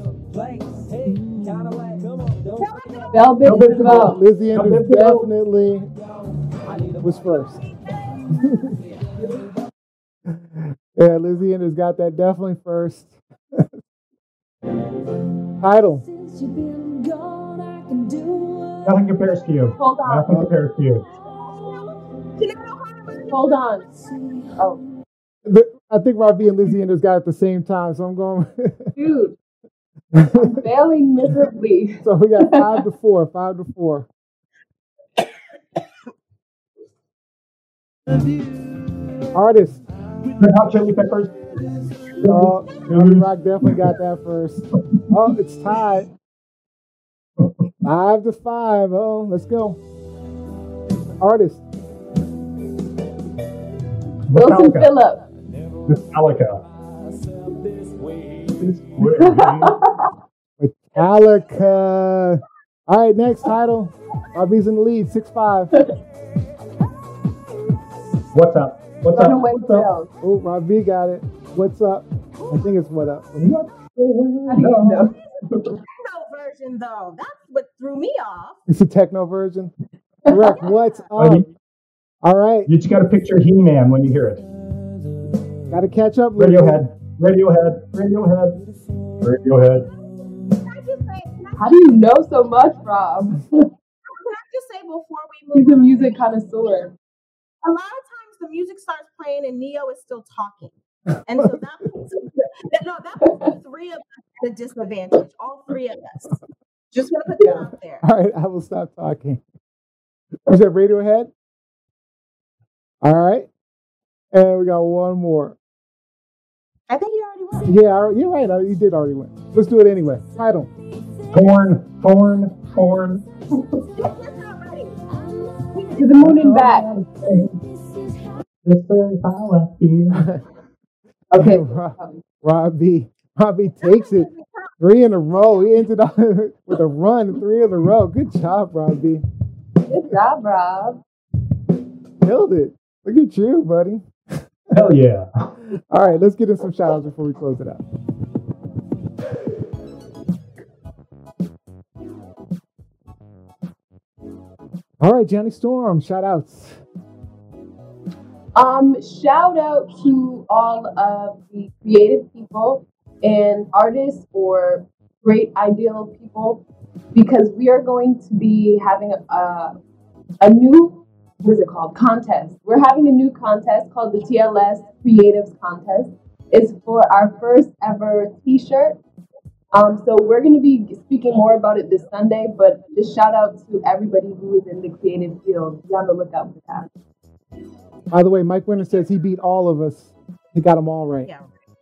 [SPEAKER 4] Velvet Revolve.
[SPEAKER 1] Lizzie Anders definitely was first. Yeah, Lizzie Anders got that definitely first. Title.
[SPEAKER 3] Nothing compares to you.
[SPEAKER 4] Hold on.
[SPEAKER 3] Nothing compares to you.
[SPEAKER 4] Hold on. Oh,
[SPEAKER 1] The- I think Robbie and Lizzie Anders got it at the same time, so I'm going.
[SPEAKER 4] dude. I'm failing miserably.
[SPEAKER 1] So we got five to four, five to four. Artist.
[SPEAKER 3] Red Hot Chili Peppers.
[SPEAKER 1] Oh, Robbie Rock definitely got that first. Oh, it's tied. Five to five. Oh, let's go. Artist.
[SPEAKER 4] Wilson Phillip.
[SPEAKER 3] Metallica.
[SPEAKER 1] Metallica. All right, next title. Robbie's in the lead, six five.
[SPEAKER 3] What's up? What's up? What's up?
[SPEAKER 1] Oh, Robbie got it. What's up? I think it's what up.
[SPEAKER 4] How do you know?
[SPEAKER 2] Techno version though. That's what threw me off.
[SPEAKER 1] It's a techno version. Correct. What's up? All right.
[SPEAKER 3] You just got to picture He-Man when you hear it.
[SPEAKER 1] Got to catch up.
[SPEAKER 3] Radiohead. Radiohead. Radiohead. Radiohead.
[SPEAKER 4] How do you know so much, Rob?
[SPEAKER 2] Can I just say before we move
[SPEAKER 4] He's a
[SPEAKER 2] on,
[SPEAKER 4] music connoisseur.
[SPEAKER 2] a lot of times the music starts playing and Neo is still talking. And so that puts, that, no, that puts the three of us at a disadvantage. All three of us. Just want to put that out there.
[SPEAKER 1] All right, I will stop talking. You said Radiohead? All right. And we got one more.
[SPEAKER 2] I think you already won.
[SPEAKER 1] Yeah, I- you're right. I- You did already win. Let's do it anyway. Title.
[SPEAKER 3] Porn. Porn. Porn.
[SPEAKER 4] To the moon and back.
[SPEAKER 3] This is how I feel.
[SPEAKER 4] Okay.
[SPEAKER 1] Rob, Robbie. Robbie takes it. Three in a row. He ended up with a run. Three in a row. Good job, Robbie.
[SPEAKER 4] Good job, Rob.
[SPEAKER 1] Killed it. Look at you, buddy.
[SPEAKER 3] Hell yeah.
[SPEAKER 1] All right, let's get in some shout outs before we close it out. All right, Johnny Storm, shout outs.
[SPEAKER 4] Um, shout out to all of the creative people and artists or great ideal people, because we are going to be having a a new, what is it called, contest. We're having a new contest called the T L S Creatives Contest. It's for our first ever t-shirt. Um, so we're going to be speaking more about it this Sunday, but just shout out to everybody who is in the creative field. Be on the lookout for that.
[SPEAKER 1] By the way, Mike Winter says he beat all of us. He got them all right.
[SPEAKER 2] Yeah.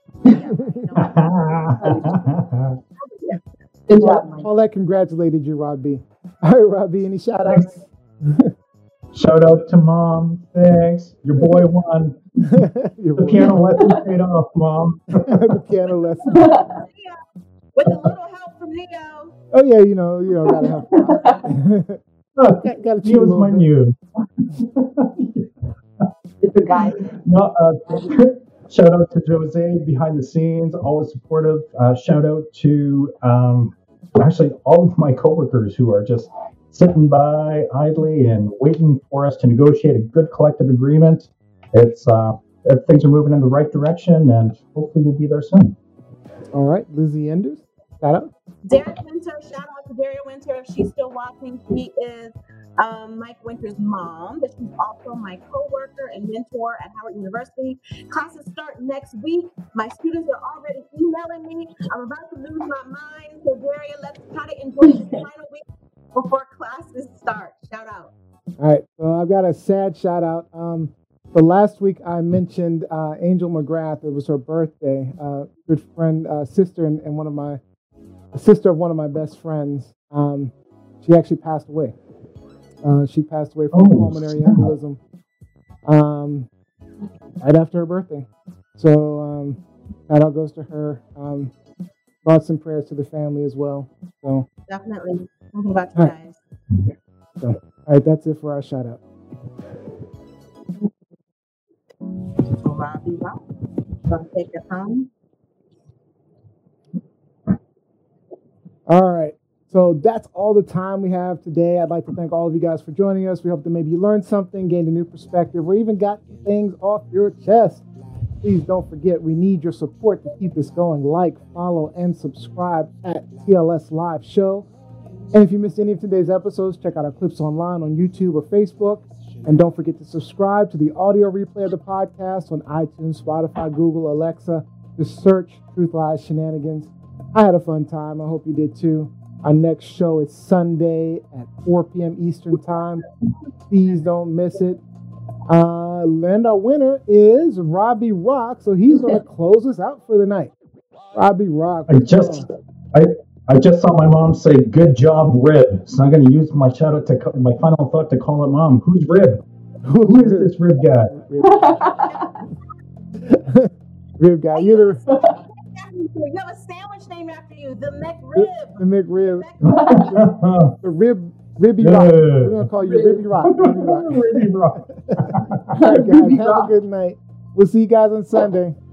[SPEAKER 4] Good job, Mike.
[SPEAKER 1] Paulette congratulated you, Robbie. All right, Robbie, any shout outs?
[SPEAKER 3] Shout out to Mom. Thanks. Your boy won.
[SPEAKER 1] Your
[SPEAKER 3] The
[SPEAKER 1] boy.
[SPEAKER 3] piano lesson paid off, Mom.
[SPEAKER 1] The piano lesson.
[SPEAKER 2] With a little help from Neo.
[SPEAKER 1] Oh yeah, you know, you know, gotta help.
[SPEAKER 3] Look,
[SPEAKER 1] Got- gotta
[SPEAKER 3] he
[SPEAKER 1] cheat a
[SPEAKER 3] was
[SPEAKER 1] little
[SPEAKER 3] my
[SPEAKER 1] bit.
[SPEAKER 3] muse.
[SPEAKER 4] It's a guy.
[SPEAKER 3] No, uh, shout out to Jose behind the scenes, always supportive. Uh, shout out to um, actually all of my coworkers who are just sitting by idly and waiting for us to negotiate a good collective agreement. It's uh, things are moving in the right direction, and hopefully we'll be there soon.
[SPEAKER 1] All right, Lizzie Enders, shout out.
[SPEAKER 2] Daria Winter, shout out to Daria Winter. If she's still watching, she is um, Mike Winter's mom, but she's also my co-worker and mentor at Howard University. Classes start next week. My students are already emailing me. I'm about to lose my mind. So Daria, let's try to enjoy this final week before classes start. Shout out.
[SPEAKER 1] All right, so I've got a sad shout out. Um, so last week I mentioned uh, Angel McGrath. It was her birthday. Uh, good friend, uh, sister, and, and one of my sister of one of my best friends. Um, she actually passed away. Uh, she passed away from
[SPEAKER 3] Oh,
[SPEAKER 1] pulmonary
[SPEAKER 3] snap.
[SPEAKER 1] embolism um, right after her birthday. So um, shout out goes to her. Um, thoughts and prayers to the family as well. So,
[SPEAKER 2] Definitely. Thinking about you
[SPEAKER 1] All right.
[SPEAKER 2] guys.
[SPEAKER 1] so all right, that's it for our shout out.
[SPEAKER 2] So Robbie, Rob, gonna take us home.
[SPEAKER 1] All right. So that's all the time we have today. I'd like to thank all of you guys for joining us. We hope that maybe you learned something, gained a new perspective, or even got things off your chest. Please don't forget, we need your support to keep this going. Like, follow, and subscribe at T L S Live Show. And if you missed any of today's episodes, check out our clips online on YouTube or Facebook. And don't forget to subscribe to the audio replay of the podcast on iTunes, Spotify, Google, Alexa. Just search Truth Lies Shenanigans. I had a fun time. I hope you did too. Our next show is Sunday at four p.m. Eastern Time. Please don't miss it. Uh, and our winner is Robbie Rock, so he's going to close us out for the night. Robbie Rock.
[SPEAKER 3] I just, I, I just saw my mom say, "Good job, Rib." So I'm going to use my shout out to co- my final thought to call it Mom. Who's Rib? Who is this rib guy?
[SPEAKER 1] Rib guy. You're the,
[SPEAKER 2] You have a sandwich named after you, the McRib.
[SPEAKER 1] the McRib. the, the rib, Ribby
[SPEAKER 3] Yeah.
[SPEAKER 1] Rock. We're going to call you Ribby Rock. Ribby Rock.
[SPEAKER 3] Ribby Rock.
[SPEAKER 1] All right, guys. Have a good night. We'll see you guys on Sunday.